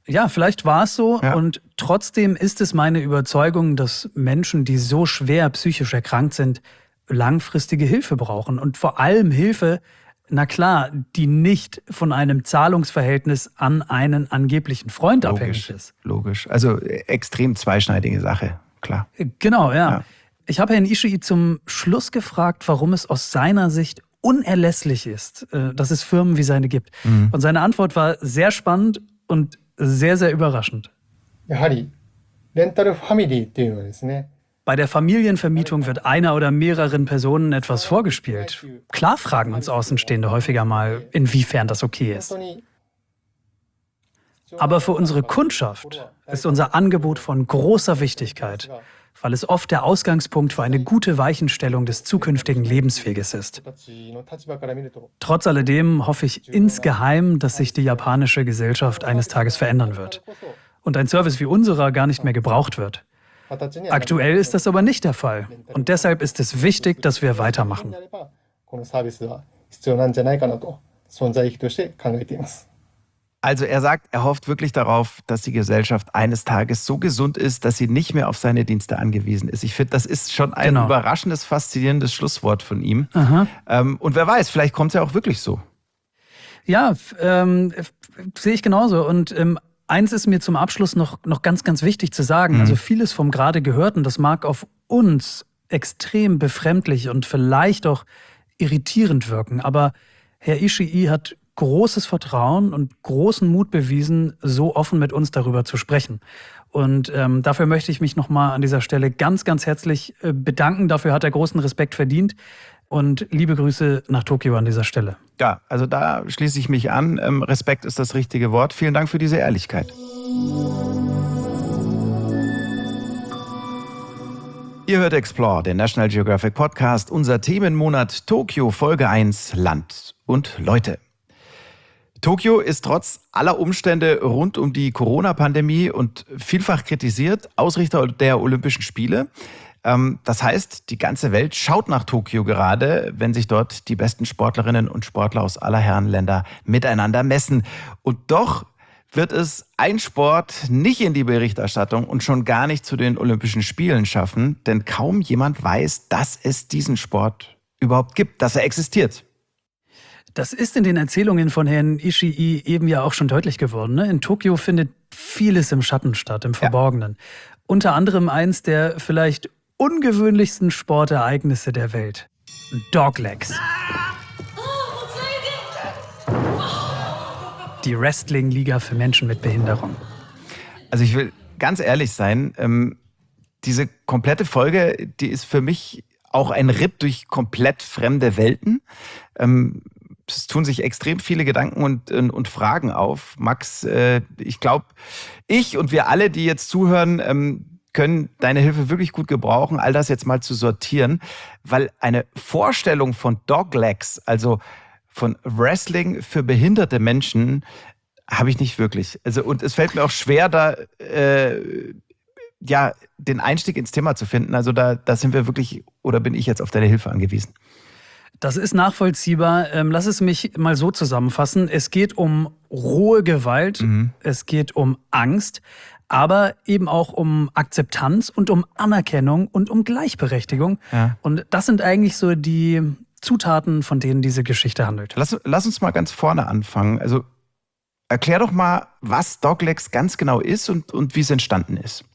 Speaker 3: Ja, vielleicht war es so.
Speaker 2: Ja.
Speaker 3: Und trotzdem ist es meine Überzeugung, dass Menschen, die so schwer psychisch erkrankt sind, langfristige Hilfe brauchen. Und vor allem Hilfe, na klar, die nicht von einem Zahlungsverhältnis an einen angeblichen Freund abhängig ist.
Speaker 2: Logisch. Also äh, extrem zweischneidige Sache, klar.
Speaker 3: Genau, ja.
Speaker 2: Ja.
Speaker 3: Ich habe Herrn Ishii zum Schluss gefragt, warum es aus seiner Sicht unerlässlich ist, äh, dass es Firmen wie seine gibt.
Speaker 2: Mhm.
Speaker 3: Und seine Antwort war sehr spannend und sehr, sehr überraschend.
Speaker 1: やはりレンタルファミリーっていうのはですね、
Speaker 3: Bei der Familienvermietung wird einer oder mehreren Personen etwas vorgespielt. Klar fragen uns Außenstehende häufiger mal, inwiefern das okay
Speaker 1: 本
Speaker 3: ist.
Speaker 1: 当に
Speaker 3: Aber für unsere Kundschaft ist unser Angebot von großer Wichtigkeit, weil es oft der Ausgangspunkt für eine gute Weichenstellung des zukünftigen Lebensweges ist.
Speaker 1: 人たちの立場から見ると
Speaker 3: Trotz alledem hoffe ich insgeheim, dass sich die japanische Gesellschaft eines Tages verändern wird und ein Service wie unserer gar nicht mehr gebraucht wird.
Speaker 1: 形には
Speaker 3: Aktuell ist das aber nicht der Fall und deshalb ist es wichtig, dass wir weitermachen.
Speaker 1: であればこのサービスは必要なんじゃないかなと存在意義として考えています。
Speaker 2: Also er sagt, er hofft wirklich darauf, dass die Gesellschaft eines Tages so gesund ist, dass sie nicht mehr auf seine Dienste angewiesen ist. Ich finde, das ist schon ein
Speaker 3: Genau.
Speaker 2: überraschendes, faszinierendes Schlusswort von ihm.
Speaker 3: Aha.
Speaker 2: Ähm, und wer weiß, vielleicht kommt es ja auch wirklich so.
Speaker 3: Ja, f- ähm, f- sehe ich genauso. Und ähm, eins ist mir zum Abschluss noch, noch ganz, ganz wichtig zu sagen.
Speaker 2: Mhm.
Speaker 3: Also vieles vom gerade Gehörten, das mag auf uns extrem befremdlich und vielleicht auch irritierend wirken. Aber Herr Ishii hat großes Vertrauen und großen Mut bewiesen, so offen mit uns darüber zu sprechen. Und ähm, dafür möchte ich mich nochmal an dieser Stelle ganz, ganz herzlich äh, bedanken. Dafür hat er großen Respekt verdient. Und liebe Grüße nach Tokio an dieser Stelle.
Speaker 2: Ja, also da schließe ich mich an. Ähm, Respekt ist das richtige Wort. Vielen Dank für diese Ehrlichkeit. Ihr hört Explore, den National Geographic Podcast, unser Themenmonat Tokio, Folge eins, Land und Leute. Tokio ist trotz aller Umstände rund um die Corona-Pandemie und vielfach kritisiert Ausrichter der Olympischen Spiele. Ähm, das heißt, die ganze Welt schaut nach Tokio gerade, wenn sich dort die besten Sportlerinnen und Sportler aus aller Herrenländer miteinander messen. Und doch wird es ein Sport nicht in die Berichterstattung und schon gar nicht zu den Olympischen Spielen schaffen, denn kaum jemand weiß, dass es diesen Sport überhaupt gibt, dass er existiert.
Speaker 3: Das ist in den Erzählungen von Herrn Ishii eben ja auch schon deutlich geworden. Ne? In Tokio findet vieles im Schatten statt, im Verborgenen. Unter anderem eins der vielleicht ungewöhnlichsten Sportereignisse der Welt. Doglegs. Die Wrestling-Liga für Menschen mit Behinderung.
Speaker 2: Also ich will ganz ehrlich sein, ähm, diese komplette Folge, die ist für mich auch ein Ritt durch komplett fremde Welten. Ähm, es tun sich extrem viele Gedanken und, und, und Fragen auf. Max, äh, ich glaube, ich und wir alle, die jetzt zuhören, ähm, können deine Hilfe wirklich gut gebrauchen, all das jetzt mal zu sortieren, weil eine Vorstellung von Doglegs, also von Wrestling für behinderte Menschen, habe ich nicht wirklich. Also, und es fällt mir auch schwer, da äh, ja, den Einstieg ins Thema zu finden. Also da, da sind wir wirklich, oder bin ich jetzt auf deine Hilfe angewiesen?
Speaker 3: Das ist nachvollziehbar. Ähm, lass es mich mal so zusammenfassen. Es geht um rohe Gewalt,
Speaker 2: Mhm.
Speaker 3: es geht um Angst, aber eben auch um Akzeptanz und um Anerkennung und um Gleichberechtigung.
Speaker 2: Ja.
Speaker 3: Und das sind eigentlich so die Zutaten, von denen diese Geschichte handelt.
Speaker 2: Lass, lass uns mal ganz vorne anfangen. Also erklär doch mal, was Doglegs ganz genau ist und, und wie es entstanden ist.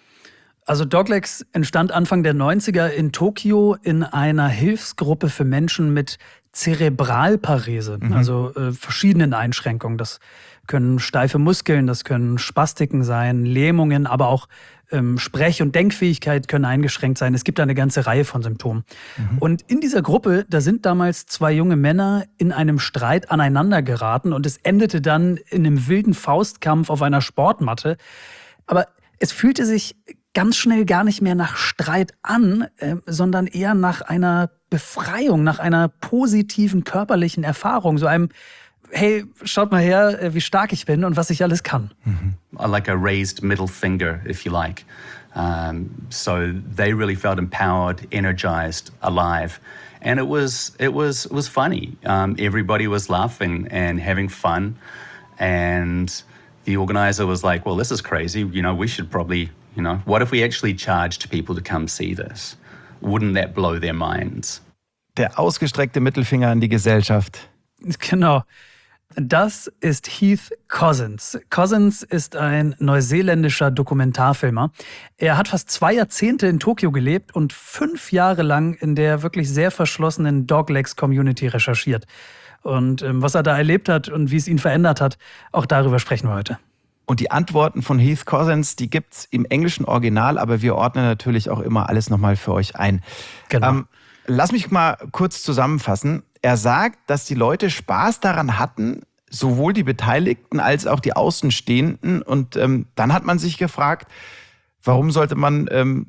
Speaker 3: Also Doglegs entstand Anfang der neunziger in Tokio in einer Hilfsgruppe für Menschen mit Zerebralparese,
Speaker 2: Mhm.
Speaker 3: also äh, verschiedenen Einschränkungen. Das können steife Muskeln, das können Spastiken sein, Lähmungen, aber auch ähm, Sprech- und Denkfähigkeit können eingeschränkt sein. Es gibt eine ganze Reihe von Symptomen.
Speaker 2: Mhm.
Speaker 3: Und in dieser Gruppe, da sind damals zwei junge Männer in einem Streit aneinander geraten und es endete dann in einem wilden Faustkampf auf einer Sportmatte. Aber es fühlte sich ganz schnell gar nicht mehr nach Streit an, äh, sondern eher nach einer Befreiung, nach einer positiven körperlichen Erfahrung, so einem, hey, schaut mal her, äh, wie stark ich bin und was ich alles kann.
Speaker 4: like a raised middle finger, if you like. Um, so they really felt empowered, energized, alive, and it was it was it was funny. Um, everybody was laughing and having fun, and the organizer was like, well, this is crazy. You know, we should probably, you know, what if we actually charged people to come see this? Wouldn't that blow their minds?
Speaker 2: Der ausgestreckte Mittelfinger an die Gesellschaft.
Speaker 3: Genau. Das ist Heath Cousins. Cousins ist ein neuseeländischer Dokumentarfilmer. Er hat fast zwei Jahrzehnte in Tokio gelebt und fünf Jahre lang in der wirklich sehr verschlossenen Doglegs-Community recherchiert. Und ähm, was er da erlebt hat und wie es ihn verändert hat, auch darüber sprechen wir heute.
Speaker 2: Und die Antworten von Heath Cousins, die gibt's im englischen Original, aber wir ordnen natürlich auch immer alles nochmal für euch ein.
Speaker 3: Genau.
Speaker 2: Ähm, lass mich mal kurz zusammenfassen. Er sagt, dass die Leute Spaß daran hatten, sowohl die Beteiligten als auch die Außenstehenden. Und ähm, dann hat man sich gefragt, warum sollte man ähm,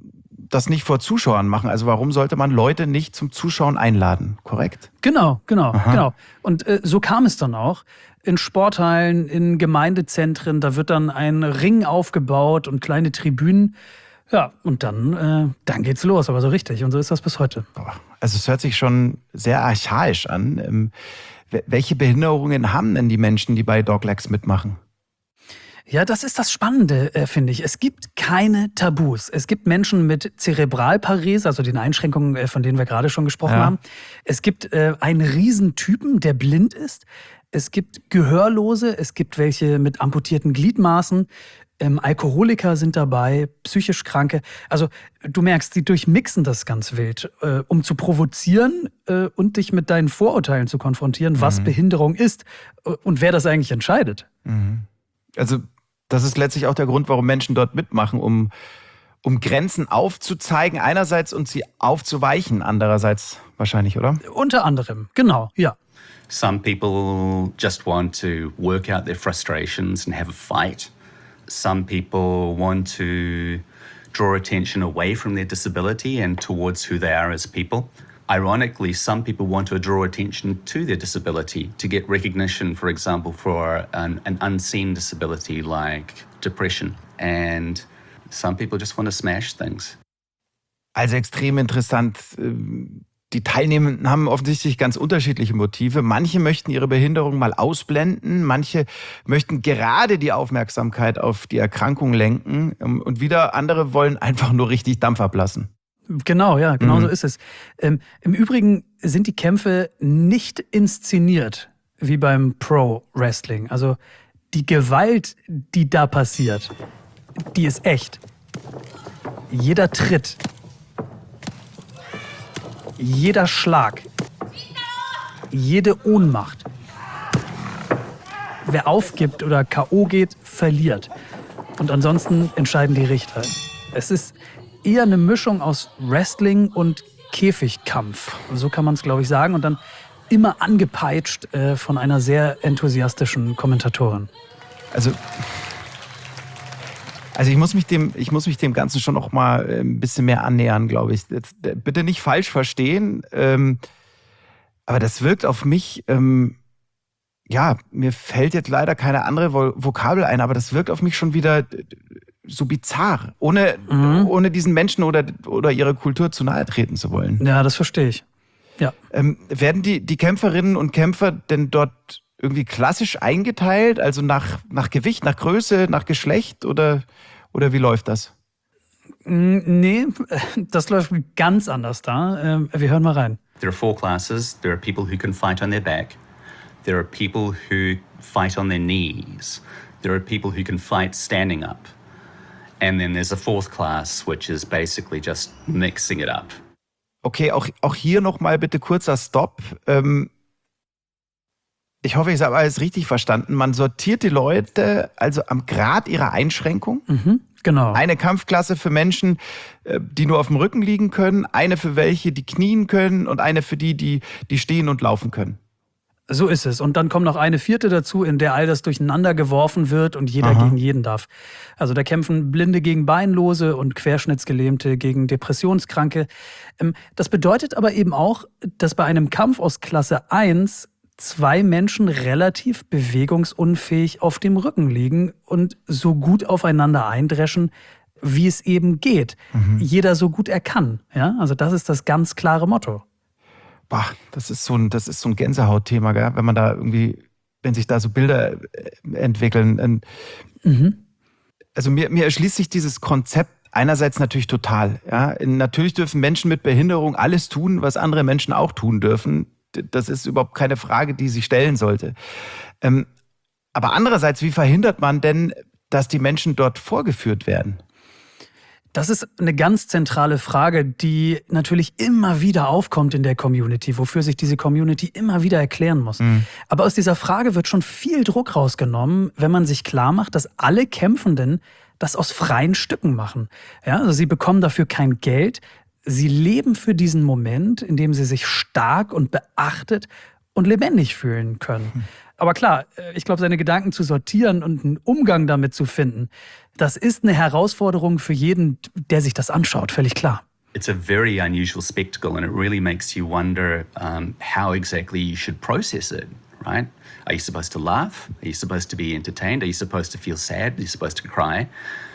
Speaker 2: das nicht vor Zuschauern machen? Also warum sollte man Leute nicht zum Zuschauen einladen? Korrekt?
Speaker 3: Genau, genau,
Speaker 2: Aha.
Speaker 3: genau. Und äh, so kam es dann auch. In Sporthallen, in Gemeindezentren, da wird dann ein Ring aufgebaut und kleine Tribünen. Ja, und dann, äh, dann geht's los, aber so richtig. Und so ist das bis heute.
Speaker 2: Also es hört sich schon sehr archaisch an. Ähm, welche Behinderungen haben denn die Menschen, die bei Doglegs mitmachen?
Speaker 3: Ja, das ist das Spannende, äh, finde ich. Es gibt keine Tabus. Es gibt Menschen mit Zerebralparese, also den Einschränkungen, äh, von denen wir gerade schon gesprochen
Speaker 2: Ja.
Speaker 3: haben. Es gibt äh, einen Riesentypen, der blind ist. Es gibt Gehörlose, es gibt welche mit amputierten Gliedmaßen. Ähm, Alkoholiker sind dabei, psychisch Kranke. Also du merkst, die durchmixen das ganz wild, äh, um zu provozieren äh, und dich mit deinen Vorurteilen zu konfrontieren, was Behinderung ist äh, und wer das eigentlich entscheidet.
Speaker 2: Also das ist letztlich auch der Grund, warum Menschen dort mitmachen, um, um Grenzen aufzuzeigen einerseits und sie aufzuweichen andererseits wahrscheinlich, oder?
Speaker 3: Unter anderem, genau, ja.
Speaker 4: Some people just want to work out their frustrations and have a fight. Some people want to draw attention away from their disability and towards who they are as people. Ironically, some people want to draw attention to their disability to get recognition, for example, for an, an unseen disability like depression. And some people just want to smash things.
Speaker 2: Also extrem interessant. Die Teilnehmenden haben offensichtlich ganz unterschiedliche Motive. Manche möchten ihre Behinderung mal ausblenden, manche möchten gerade die Aufmerksamkeit auf die Erkrankung lenken und wieder andere wollen einfach nur richtig Dampf ablassen.
Speaker 3: Genau, ja, genau
Speaker 2: Mhm.
Speaker 3: so ist es. Ähm, Im Übrigen sind die Kämpfe nicht inszeniert wie beim Pro-Wrestling. Also die Gewalt, die da passiert, die ist echt. Jeder Tritt, jeder Schlag, jede Ohnmacht. Wer aufgibt oder K O geht, verliert. Und ansonsten entscheiden die Richter. Es ist eher eine Mischung aus Wrestling und Käfigkampf. So kann man es, glaube ich, sagen. Und dann immer angepeitscht äh, von einer sehr enthusiastischen Kommentatorin.
Speaker 2: Also, also ich muss mich dem, ich muss mich dem Ganzen schon noch mal ein bisschen mehr annähern, glaube ich. Jetzt, bitte nicht falsch verstehen, ähm, aber das wirkt auf mich, ähm, ja, mir fällt jetzt leider keine andere Vo- Vokabel ein, aber das wirkt auf mich schon wieder so bizarr, ohne,
Speaker 3: Mhm.
Speaker 2: ohne diesen Menschen oder, oder ihrer Kultur zu nahe treten zu wollen.
Speaker 3: Ja, das verstehe ich. Ja.
Speaker 2: Ähm, werden die, die Kämpferinnen und Kämpfer denn dort irgendwie klassisch eingeteilt? Also nach, nach Gewicht, nach Größe, nach Geschlecht oder, oder wie läuft das?
Speaker 3: Mm, Nee, das läuft ganz anders da. Ähm, Wir hören mal rein.
Speaker 4: There are four classes. There are people who can fight on their back. There are people who fight on their knees. There are people who can fight standing up. And then there's a fourth class, which is basically just mixing it up.
Speaker 2: Okay, auch, auch hier nochmal bitte kurzer Stopp. Ähm, ich hoffe, ich habe alles richtig verstanden. Man sortiert die Leute also am Grad ihrer Einschränkung.
Speaker 3: Mhm, genau.
Speaker 2: Eine Kampfklasse für Menschen, äh, die nur auf dem Rücken liegen können, eine für welche, die knien können und eine für die, die, die stehen und laufen können.
Speaker 3: So ist es. Und dann kommt noch eine vierte dazu, in der all das durcheinander geworfen wird und jeder
Speaker 2: Aha.
Speaker 3: gegen jeden darf. Also da kämpfen Blinde gegen Beinlose und Querschnittsgelähmte gegen Depressionskranke. Ähm, Das bedeutet aber eben auch, dass bei einem Kampf aus Klasse eins zwei Menschen relativ bewegungsunfähig auf dem Rücken liegen und so gut aufeinander eindreschen, wie es eben geht. Jeder so gut er kann. Ja? Also das ist das ganz klare Motto.
Speaker 2: Boah, das ist so ein, das ist so ein Gänsehautthema, gell? Wenn man da irgendwie wenn sich da so Bilder äh, entwickeln. Mhm. Also mir, mir erschließt sich dieses Konzept einerseits natürlich total. Ja. Natürlich dürfen Menschen mit Behinderung alles tun, was andere Menschen auch tun dürfen. Das ist überhaupt keine Frage, die sich stellen sollte. Ähm, aber andererseits, wie verhindert man denn, dass die Menschen dort vorgeführt werden?
Speaker 3: Das ist eine ganz zentrale Frage, die natürlich immer wieder aufkommt in der Community, wofür sich diese Community immer wieder erklären muss. Mhm. Aber aus dieser Frage wird schon viel Druck rausgenommen, wenn man sich klar macht, dass alle Kämpfenden das aus freien Stücken machen. Ja, also sie bekommen dafür kein Geld. Sie leben für diesen Moment, in dem sie sich stark und beachtet und lebendig fühlen können. Mhm. Aber klar, ich glaube, seine Gedanken zu sortieren und einen Umgang damit zu finden, das ist eine Herausforderung für jeden, der sich das anschaut, völlig klar.
Speaker 4: It's a very unusual spectacle and it really makes you wonder um, how exactly you should process it, right? Are you supposed to laugh? Are you supposed to be entertained? Are you supposed to feel sad? Are you supposed to cry?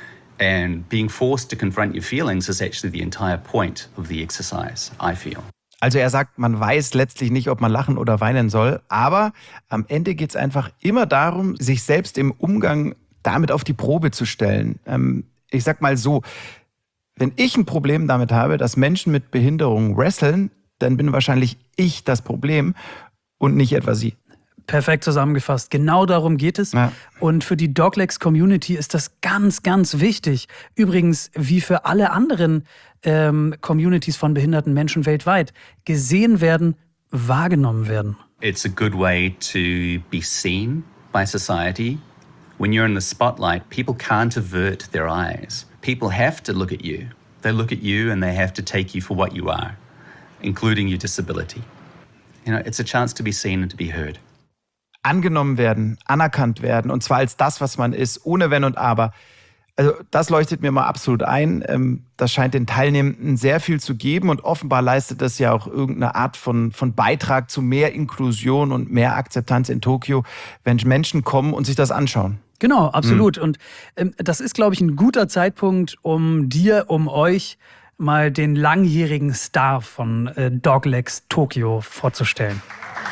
Speaker 4: And being forced to confront your feelings is actually the entire point of the exercise, I feel.
Speaker 2: Also er sagt, man weiß letztlich nicht, ob man lachen oder weinen soll, aber am Ende geht es einfach immer darum, sich selbst im Umgang damit auf die Probe zu stellen. Ähm, ich sag mal so, wenn ich ein Problem damit habe, dass Menschen mit Behinderung wresteln, dann bin wahrscheinlich ich das Problem und nicht etwa sie.
Speaker 3: Perfekt zusammengefasst. Genau darum geht es. Ja. Und für die Doglegs-Community ist das ganz, ganz wichtig. Übrigens, wie für alle anderen ähm, Communities von behinderten Menschen weltweit. Gesehen werden, wahrgenommen werden.
Speaker 4: It's a good way to be seen by society. When you're in the spotlight, people can't avert their eyes. People have to look at you. They look at you and they have to take you for what you are, including your disability. You know, it's a chance to be seen and to be heard.
Speaker 2: Angenommen werden, anerkannt werden und zwar als das, was man ist, ohne Wenn und Aber. Also das leuchtet mir mal absolut ein. Das scheint den Teilnehmenden sehr viel zu geben und offenbar leistet das ja auch irgendeine Art von, von Beitrag zu mehr Inklusion und mehr Akzeptanz in Tokio, wenn Menschen kommen und sich das anschauen.
Speaker 3: Genau, absolut. Mhm. Und ähm, das ist, glaube ich, ein guter Zeitpunkt, um dir, um euch mal den langjährigen Star von äh, Doglegs Tokio vorzustellen.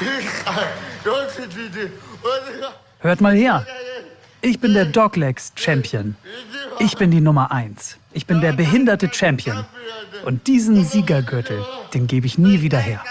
Speaker 3: Hört mal her. Ich bin der Doglegs Champion. Ich bin die Nummer eins. Ich bin der behinderte Champion. Und diesen Siegergürtel, den gebe ich nie wieder her.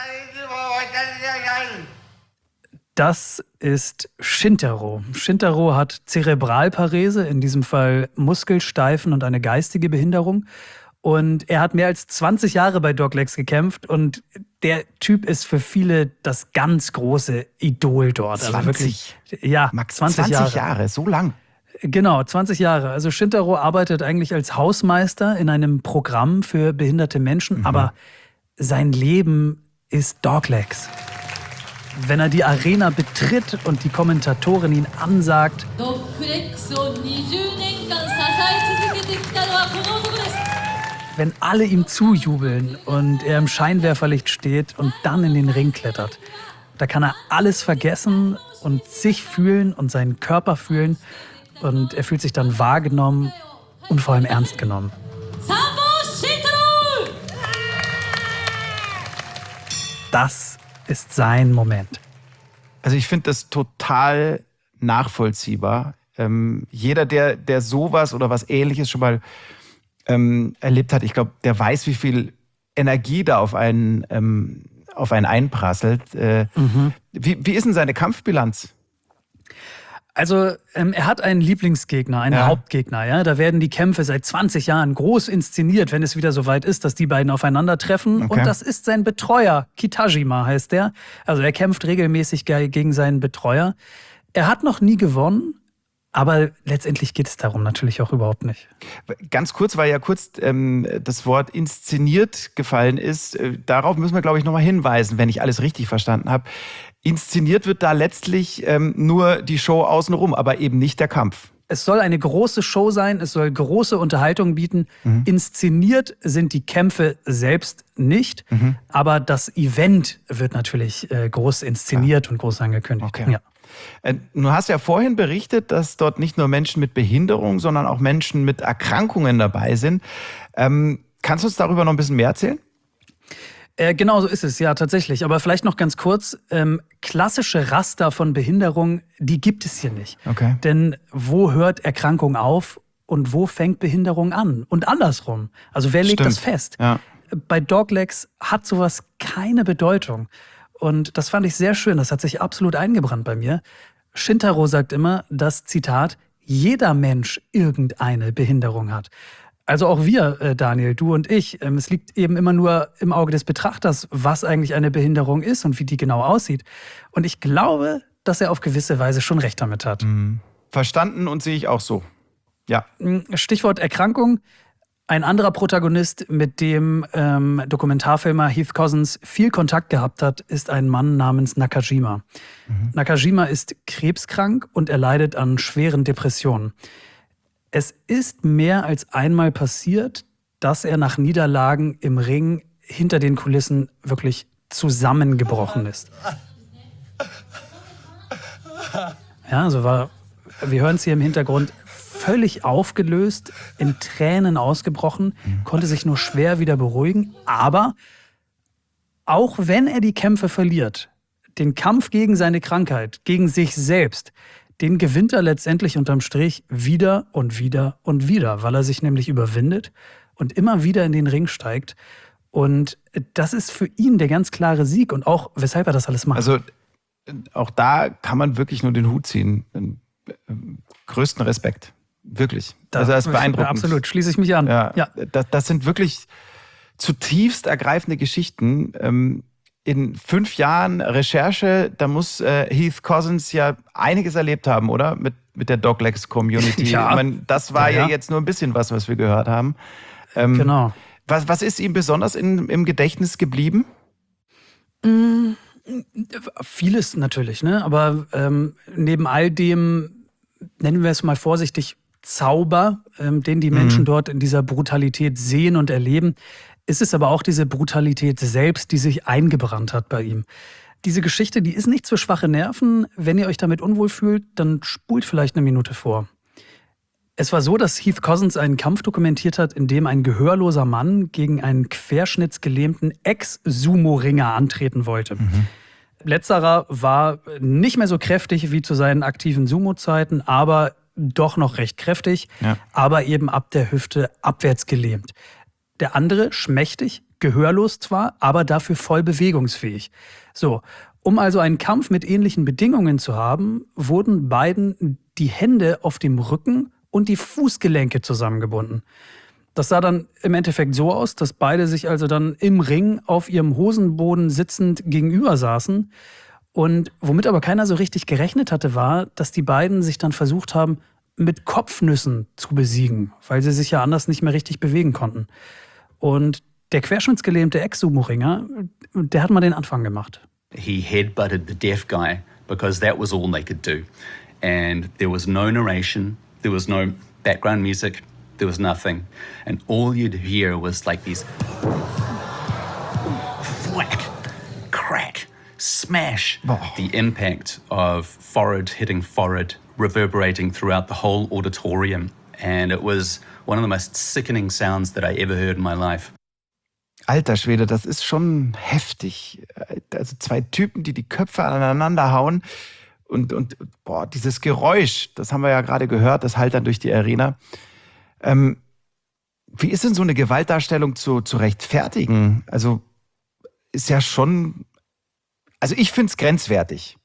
Speaker 3: Das ist Shintaro. Shintaro hat Zerebralparese, in diesem Fall Muskelsteifen und eine geistige Behinderung. Und er hat mehr als zwanzig Jahre bei Doglegs gekämpft und der Typ ist für viele das ganz große Idol dort.
Speaker 2: zwanzig?
Speaker 3: Also wirklich, ja,
Speaker 2: Max,
Speaker 3: zwanzig Jahre.
Speaker 2: zwanzig Jahre, so lang?
Speaker 3: Genau, zwanzig Jahre. Also Shintaro arbeitet eigentlich als Hausmeister in einem Programm für behinderte Menschen, mhm. aber sein Leben ist Doglegs. Wenn er die Arena betritt und die Kommentatorin ihn ansagt, wenn alle ihm zujubeln und er im Scheinwerferlicht steht und dann in den Ring klettert, da kann er alles vergessen und sich fühlen und seinen Körper fühlen und er fühlt sich dann wahrgenommen und vor allem ernst genommen. Das ist sein Moment.
Speaker 2: Also ich finde das total nachvollziehbar. Ähm, jeder, der, der sowas oder was Ähnliches schon mal ähm, erlebt hat, ich glaube, der weiß, wie viel Energie da auf einen, ähm, auf einen einprasselt. Äh, mhm. wie, wie ist denn seine Kampfbilanz?
Speaker 3: Also ähm, er hat einen Lieblingsgegner, einen ja. Hauptgegner. Ja? Da werden die Kämpfe seit zwanzig Jahren groß inszeniert, wenn es wieder soweit ist, dass die beiden aufeinandertreffen. Okay. Und das ist sein Betreuer, Kitajima heißt der. Also er kämpft regelmäßig gegen seinen Betreuer. Er hat noch nie gewonnen, aber letztendlich geht es darum natürlich auch überhaupt nicht.
Speaker 2: Ganz kurz, weil ja kurz ähm, das Wort inszeniert gefallen ist. Äh, darauf müssen wir, glaube ich, nochmal hinweisen, wenn ich alles richtig verstanden habe. Inszeniert wird da letztlich ähm, nur die Show außenrum, aber eben nicht der Kampf.
Speaker 3: Es soll eine große Show sein, es soll große Unterhaltung bieten. Mhm. Inszeniert sind die Kämpfe selbst nicht, mhm. aber das Event wird natürlich äh, groß inszeniert ja. und groß angekündigt.
Speaker 2: Okay. Ja. Äh, du hast ja vorhin berichtet, dass dort nicht nur Menschen mit Behinderung, sondern auch Menschen mit Erkrankungen dabei sind. Ähm, kannst du uns darüber noch ein bisschen mehr erzählen?
Speaker 3: Äh, genau so ist es, ja, tatsächlich. Aber vielleicht noch ganz kurz, ähm, klassische Raster von Behinderung, die gibt es hier nicht.
Speaker 2: Okay.
Speaker 3: Denn wo hört Erkrankung auf und wo fängt Behinderung an? Und andersrum. Also wer legt
Speaker 2: Stimmt.
Speaker 3: das fest?
Speaker 2: Ja.
Speaker 3: Bei Doglegs hat sowas keine Bedeutung. Und das fand ich sehr schön, das hat sich absolut eingebrannt bei mir. Shintaro sagt immer, dass, Zitat, jeder Mensch irgendeine Behinderung hat. Also auch wir, äh, Daniel, du und ich, ähm, es liegt eben immer nur im Auge des Betrachters, was eigentlich eine Behinderung ist und wie die genau aussieht. Und ich glaube, dass er auf gewisse Weise schon recht damit hat.
Speaker 2: Mhm. Verstanden und sehe ich auch so. Ja.
Speaker 3: Stichwort Erkrankung. Ein anderer Protagonist, mit dem ähm, Dokumentarfilmer Heath Cousins viel Kontakt gehabt hat, ist ein Mann namens Nakajima. Mhm. Nakajima ist krebskrank und er leidet an schweren Depressionen. Es ist mehr als einmal passiert, dass er nach Niederlagen im Ring hinter den Kulissen wirklich zusammengebrochen ist. Ja, also war, wir hören es hier im Hintergrund, völlig aufgelöst, in Tränen ausgebrochen, konnte sich nur schwer wieder beruhigen. Aber auch wenn er die Kämpfe verliert, den Kampf gegen seine Krankheit, gegen sich selbst, den gewinnt er letztendlich unterm Strich wieder und wieder und wieder, weil er sich nämlich überwindet und immer wieder in den Ring steigt. Und das ist für ihn der ganz klare Sieg und auch, weshalb er das alles macht.
Speaker 2: Also auch da kann man wirklich nur den Hut ziehen. Größten Respekt. Wirklich.
Speaker 3: Da,
Speaker 2: also das ist beeindruckend.
Speaker 3: Absolut, schließe ich mich an.
Speaker 2: Ja,
Speaker 3: ja.
Speaker 2: Das, das sind wirklich zutiefst ergreifende Geschichten. Ähm, In fünf Jahren Recherche, da muss äh, Heath Cousins ja einiges erlebt haben, oder? Mit, mit der Doglegs-Community.
Speaker 3: Ja.
Speaker 2: Ich meine, das war ja,
Speaker 3: ja,
Speaker 2: ja jetzt nur ein bisschen was, was wir gehört haben. Ähm,
Speaker 3: genau.
Speaker 2: Was, was ist ihm besonders in, im Gedächtnis geblieben?
Speaker 3: Mm, vieles natürlich, ne? Aber ähm, neben all dem, nennen wir es mal vorsichtig, Zauber, ähm, den die Menschen mhm. dort in dieser Brutalität sehen und erleben, ist es aber auch diese Brutalität selbst, die sich eingebrannt hat bei ihm. Diese Geschichte, die ist nicht für schwache Nerven. Wenn ihr euch damit unwohl fühlt, dann spult vielleicht eine Minute vor. Es war so, dass Heath Cousins einen Kampf dokumentiert hat, in dem ein gehörloser Mann gegen einen querschnittsgelähmten Ex-Sumo-Ringer antreten wollte. Mhm. Letzterer war nicht mehr so kräftig wie zu seinen aktiven Sumo-Zeiten, aber doch noch recht kräftig, ja. aber eben ab der Hüfte abwärts gelähmt. Der andere schmächtig, gehörlos zwar, aber dafür voll bewegungsfähig. So, um also einen Kampf mit ähnlichen Bedingungen zu haben, wurden beiden die Hände auf dem Rücken und die Fußgelenke zusammengebunden. Das sah dann im Endeffekt so aus, dass beide sich also dann im Ring auf ihrem Hosenboden sitzend gegenüber saßen. Und womit aber keiner so richtig gerechnet hatte, war, dass die beiden sich dann versucht haben, mit Kopfnüssen zu besiegen, weil sie sich ja anders nicht mehr richtig bewegen konnten. Und der querschnittsgelähmte Ex-Sumo-Ringer, der hat mal den Anfang gemacht.
Speaker 4: He headbutted the deaf guy because that was all they could do. And there was no narration, there was no background music, there was nothing. And all you'd hear was like these thwack, crack, smash. Oh. The impact of forehead hitting forehead reverberating throughout the whole auditorium. And it was one of the most sickening sounds that I ever heard in my life.
Speaker 2: Alter Schwede, das ist schon heftig. Also zwei Typen, die die Köpfe aneinander hauen. Und, und boah, dieses Geräusch, das haben wir ja gerade gehört, das hallt dann durch die Arena. Ähm, wie ist denn so eine Gewaltdarstellung zu, zu rechtfertigen? Also ist ja schon, also ich finde es grenzwertig.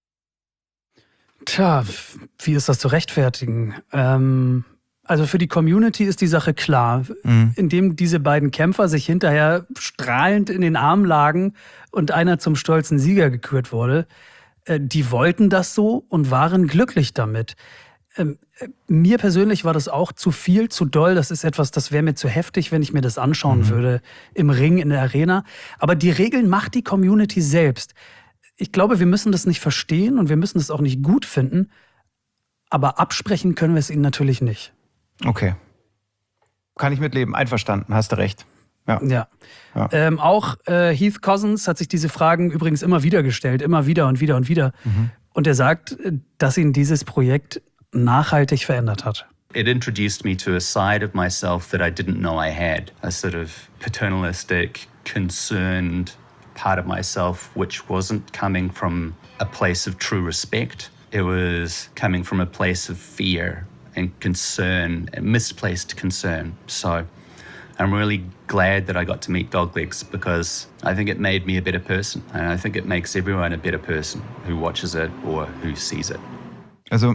Speaker 3: Tja, wie ist das zu rechtfertigen? Ähm, also für die Community ist die Sache klar. Mhm. Indem diese beiden Kämpfer sich hinterher strahlend in den Armen lagen und einer zum stolzen Sieger gekürt wurde, die wollten das so und waren glücklich damit. Ähm, mir persönlich war das auch zu viel, zu doll. Das ist etwas, das wäre mir zu heftig, wenn ich mir das anschauen mhm. würde im Ring, in der Arena. Aber die Regeln macht die Community selbst. Ich glaube, wir müssen das nicht verstehen und wir müssen es auch nicht gut finden. Aber absprechen können wir es ihnen natürlich nicht.
Speaker 2: Okay. Kann ich mitleben. Einverstanden. Hast du recht. Ja.
Speaker 3: ja. ja. Ähm, auch äh, Heath Cousins hat sich diese Fragen übrigens immer wieder gestellt, immer wieder und wieder und wieder. Mhm. Und er sagt, dass ihn dieses Projekt nachhaltig verändert hat.
Speaker 4: It introduced me to a side of myself that I didn't know I had. A sort of paternalistic, concerned part of myself, which wasn't coming from a place of true respect. It was coming from a place of fear and concern, and misplaced concern. So I'm really glad that I got to meet Doglegs, because I think it made me a better person. And I think it makes everyone a better person who watches it or who sees it.
Speaker 2: Also,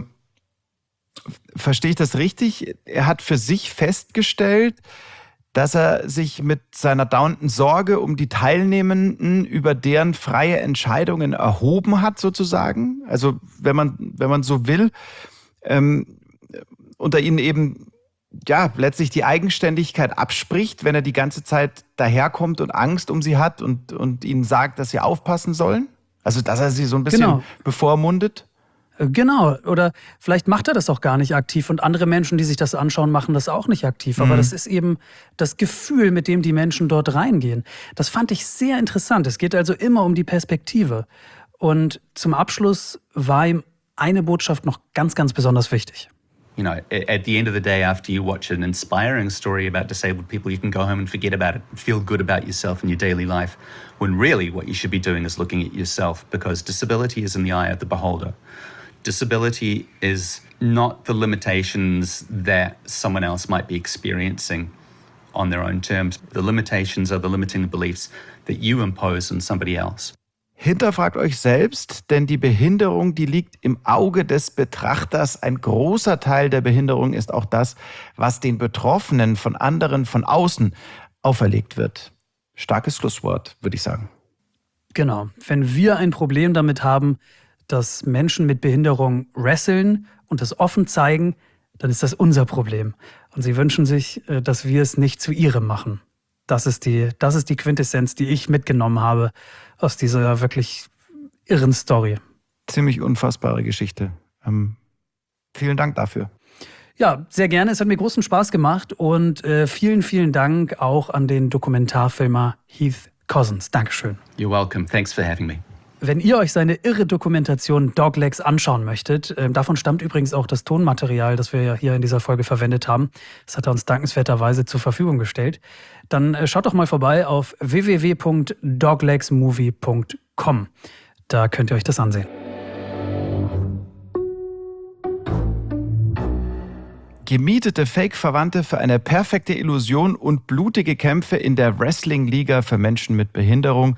Speaker 2: verstehe ich das richtig? Er hat für sich festgestellt, dass er sich mit seiner dauernden Sorge um die Teilnehmenden über deren freie Entscheidungen erhoben hat, sozusagen. Also, wenn man, wenn man so will, ähm, unter ihnen eben ja letztlich die Eigenständigkeit abspricht, wenn er die ganze Zeit daherkommt und Angst um sie hat und, und ihnen sagt, dass sie aufpassen sollen. Also, dass er sie so ein bisschen
Speaker 3: Genau.
Speaker 2: bevormundet.
Speaker 3: Genau, oder vielleicht macht er das auch gar nicht aktiv und andere Menschen, die sich das anschauen, machen das auch nicht aktiv. Aber
Speaker 2: Mhm.
Speaker 3: das ist eben das Gefühl, mit dem die Menschen dort reingehen. Das fand ich sehr interessant. Es geht also immer um die Perspektive. Und zum Abschluss war ihm eine Botschaft noch ganz, ganz besonders wichtig.
Speaker 4: You know, at, at the end of the day, after you watch an inspiring story about disabled people, you can go home and forget about it and feel good about yourself and your daily life, when really what you should be doing is looking at yourself, because disability is in the eye of the beholder. Disability is not the limitations that someone else might be experiencing on their own terms. The limitations are the limiting beliefs that you impose on somebody else.
Speaker 2: Hinterfragt euch selbst, denn die Behinderung, die liegt im Auge des Betrachters. Ein großer Teil der Behinderung ist auch das, was den Betroffenen von anderen von außen auferlegt wird. Starkes Schlusswort, würde ich sagen.
Speaker 3: Genau. Wenn wir ein Problem damit haben, dass Menschen mit Behinderung wresteln und das offen zeigen, dann ist das unser Problem. Und sie wünschen sich, dass wir es nicht zu ihrem machen. Das ist die, das ist die Quintessenz, die ich mitgenommen habe aus dieser wirklich irren Story.
Speaker 2: Ziemlich unfassbare Geschichte. Ähm, vielen Dank dafür.
Speaker 3: Ja, sehr gerne. Es hat mir großen Spaß gemacht und äh, vielen, vielen Dank auch an den Dokumentarfilmer Heath Cousins. Dankeschön.
Speaker 4: You're welcome. Thanks for having me.
Speaker 3: Wenn ihr euch seine irre Dokumentation Doglegs anschauen möchtet, äh, davon stammt übrigens auch das Tonmaterial, das wir ja hier in dieser Folge verwendet haben. Das hat er uns dankenswerterweise zur Verfügung gestellt. Dann äh, schaut doch mal vorbei auf w w w punkt doglegsmovie punkt com. Da könnt ihr euch das ansehen.
Speaker 2: Gemietete Fake-Verwandte für eine perfekte Illusion und blutige Kämpfe in der Wrestling-Liga für Menschen mit Behinderung.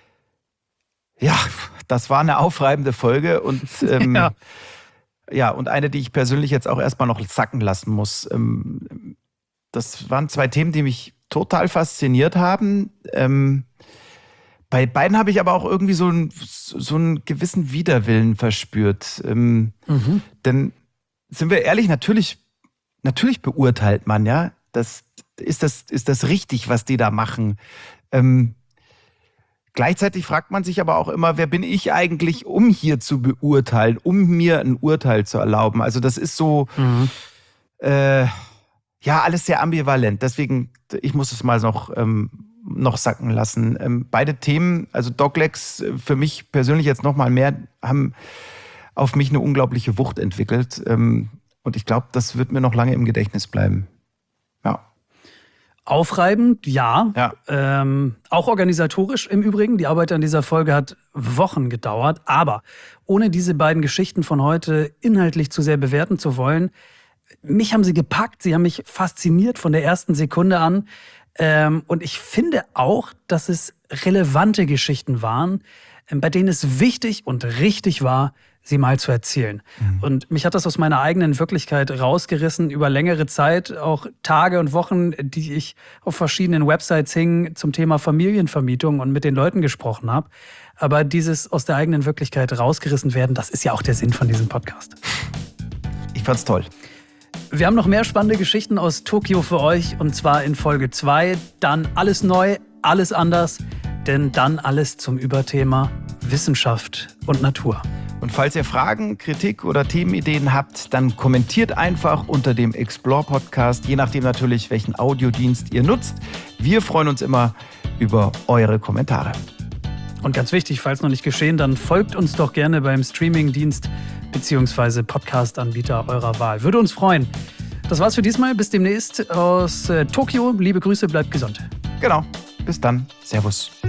Speaker 2: Ja, das war eine aufreibende Folge und ähm,
Speaker 3: Ja.
Speaker 2: ja, und eine, die ich persönlich jetzt auch erstmal noch sacken lassen muss. Ähm, das waren zwei Themen, die mich total fasziniert haben. Ähm, bei beiden habe ich aber auch irgendwie so, ein, so einen gewissen Widerwillen verspürt. Ähm,
Speaker 3: Mhm.
Speaker 2: Denn, sind wir ehrlich, natürlich, natürlich beurteilt man, ja. Das, ist, das, ist das richtig, was die da machen? Ähm, Gleichzeitig fragt man sich aber auch immer, wer bin ich eigentlich, um hier zu beurteilen, um mir ein Urteil zu erlauben? Also das ist so,
Speaker 3: Mhm.
Speaker 2: äh, ja, alles sehr ambivalent. Deswegen, ich muss es mal noch, ähm, noch sacken lassen. Ähm, beide Themen, also Doglegs äh, für mich persönlich jetzt noch mal mehr, haben auf mich eine unglaubliche Wucht entwickelt. Ähm, und ich glaube, das wird mir noch lange im Gedächtnis bleiben. Ja.
Speaker 3: Aufreibend, ja.
Speaker 2: Ja.
Speaker 3: Ähm, auch organisatorisch im Übrigen. Die Arbeit an dieser Folge hat Wochen gedauert. Aber ohne diese beiden Geschichten von heute inhaltlich zu sehr bewerten zu wollen, mich haben sie gepackt. Sie haben mich fasziniert von der ersten Sekunde an. Ähm, und ich finde auch, dass es relevante Geschichten waren, ähm, bei denen es wichtig und richtig war, sie mal zu erzählen. Mhm. Und mich hat das aus meiner eigenen Wirklichkeit rausgerissen über längere Zeit, auch Tage und Wochen, die ich auf verschiedenen Websites hing zum Thema Familienvermietung und mit den Leuten gesprochen habe. Aber dieses aus der eigenen Wirklichkeit rausgerissen werden, das ist ja auch der Sinn von diesem Podcast.
Speaker 2: Ich fand's toll.
Speaker 3: Wir haben noch mehr spannende Geschichten aus Tokio für euch und zwar in Folge zwei. Dann alles neu, alles anders, denn dann alles zum Überthema Wissenschaft und Natur.
Speaker 2: Und falls ihr Fragen, Kritik oder Themenideen habt, dann kommentiert einfach unter dem Explore-Podcast, je nachdem natürlich, welchen Audiodienst ihr nutzt. Wir freuen uns immer über eure Kommentare.
Speaker 3: Und ganz wichtig, falls noch nicht geschehen, dann folgt uns doch gerne beim Streamingdienst bzw. Podcast-Anbieter eurer Wahl. Würde uns freuen. Das war's für diesmal. Bis demnächst aus äh, Tokio. Liebe Grüße, bleibt gesund.
Speaker 2: Genau. Bis dann. Servus.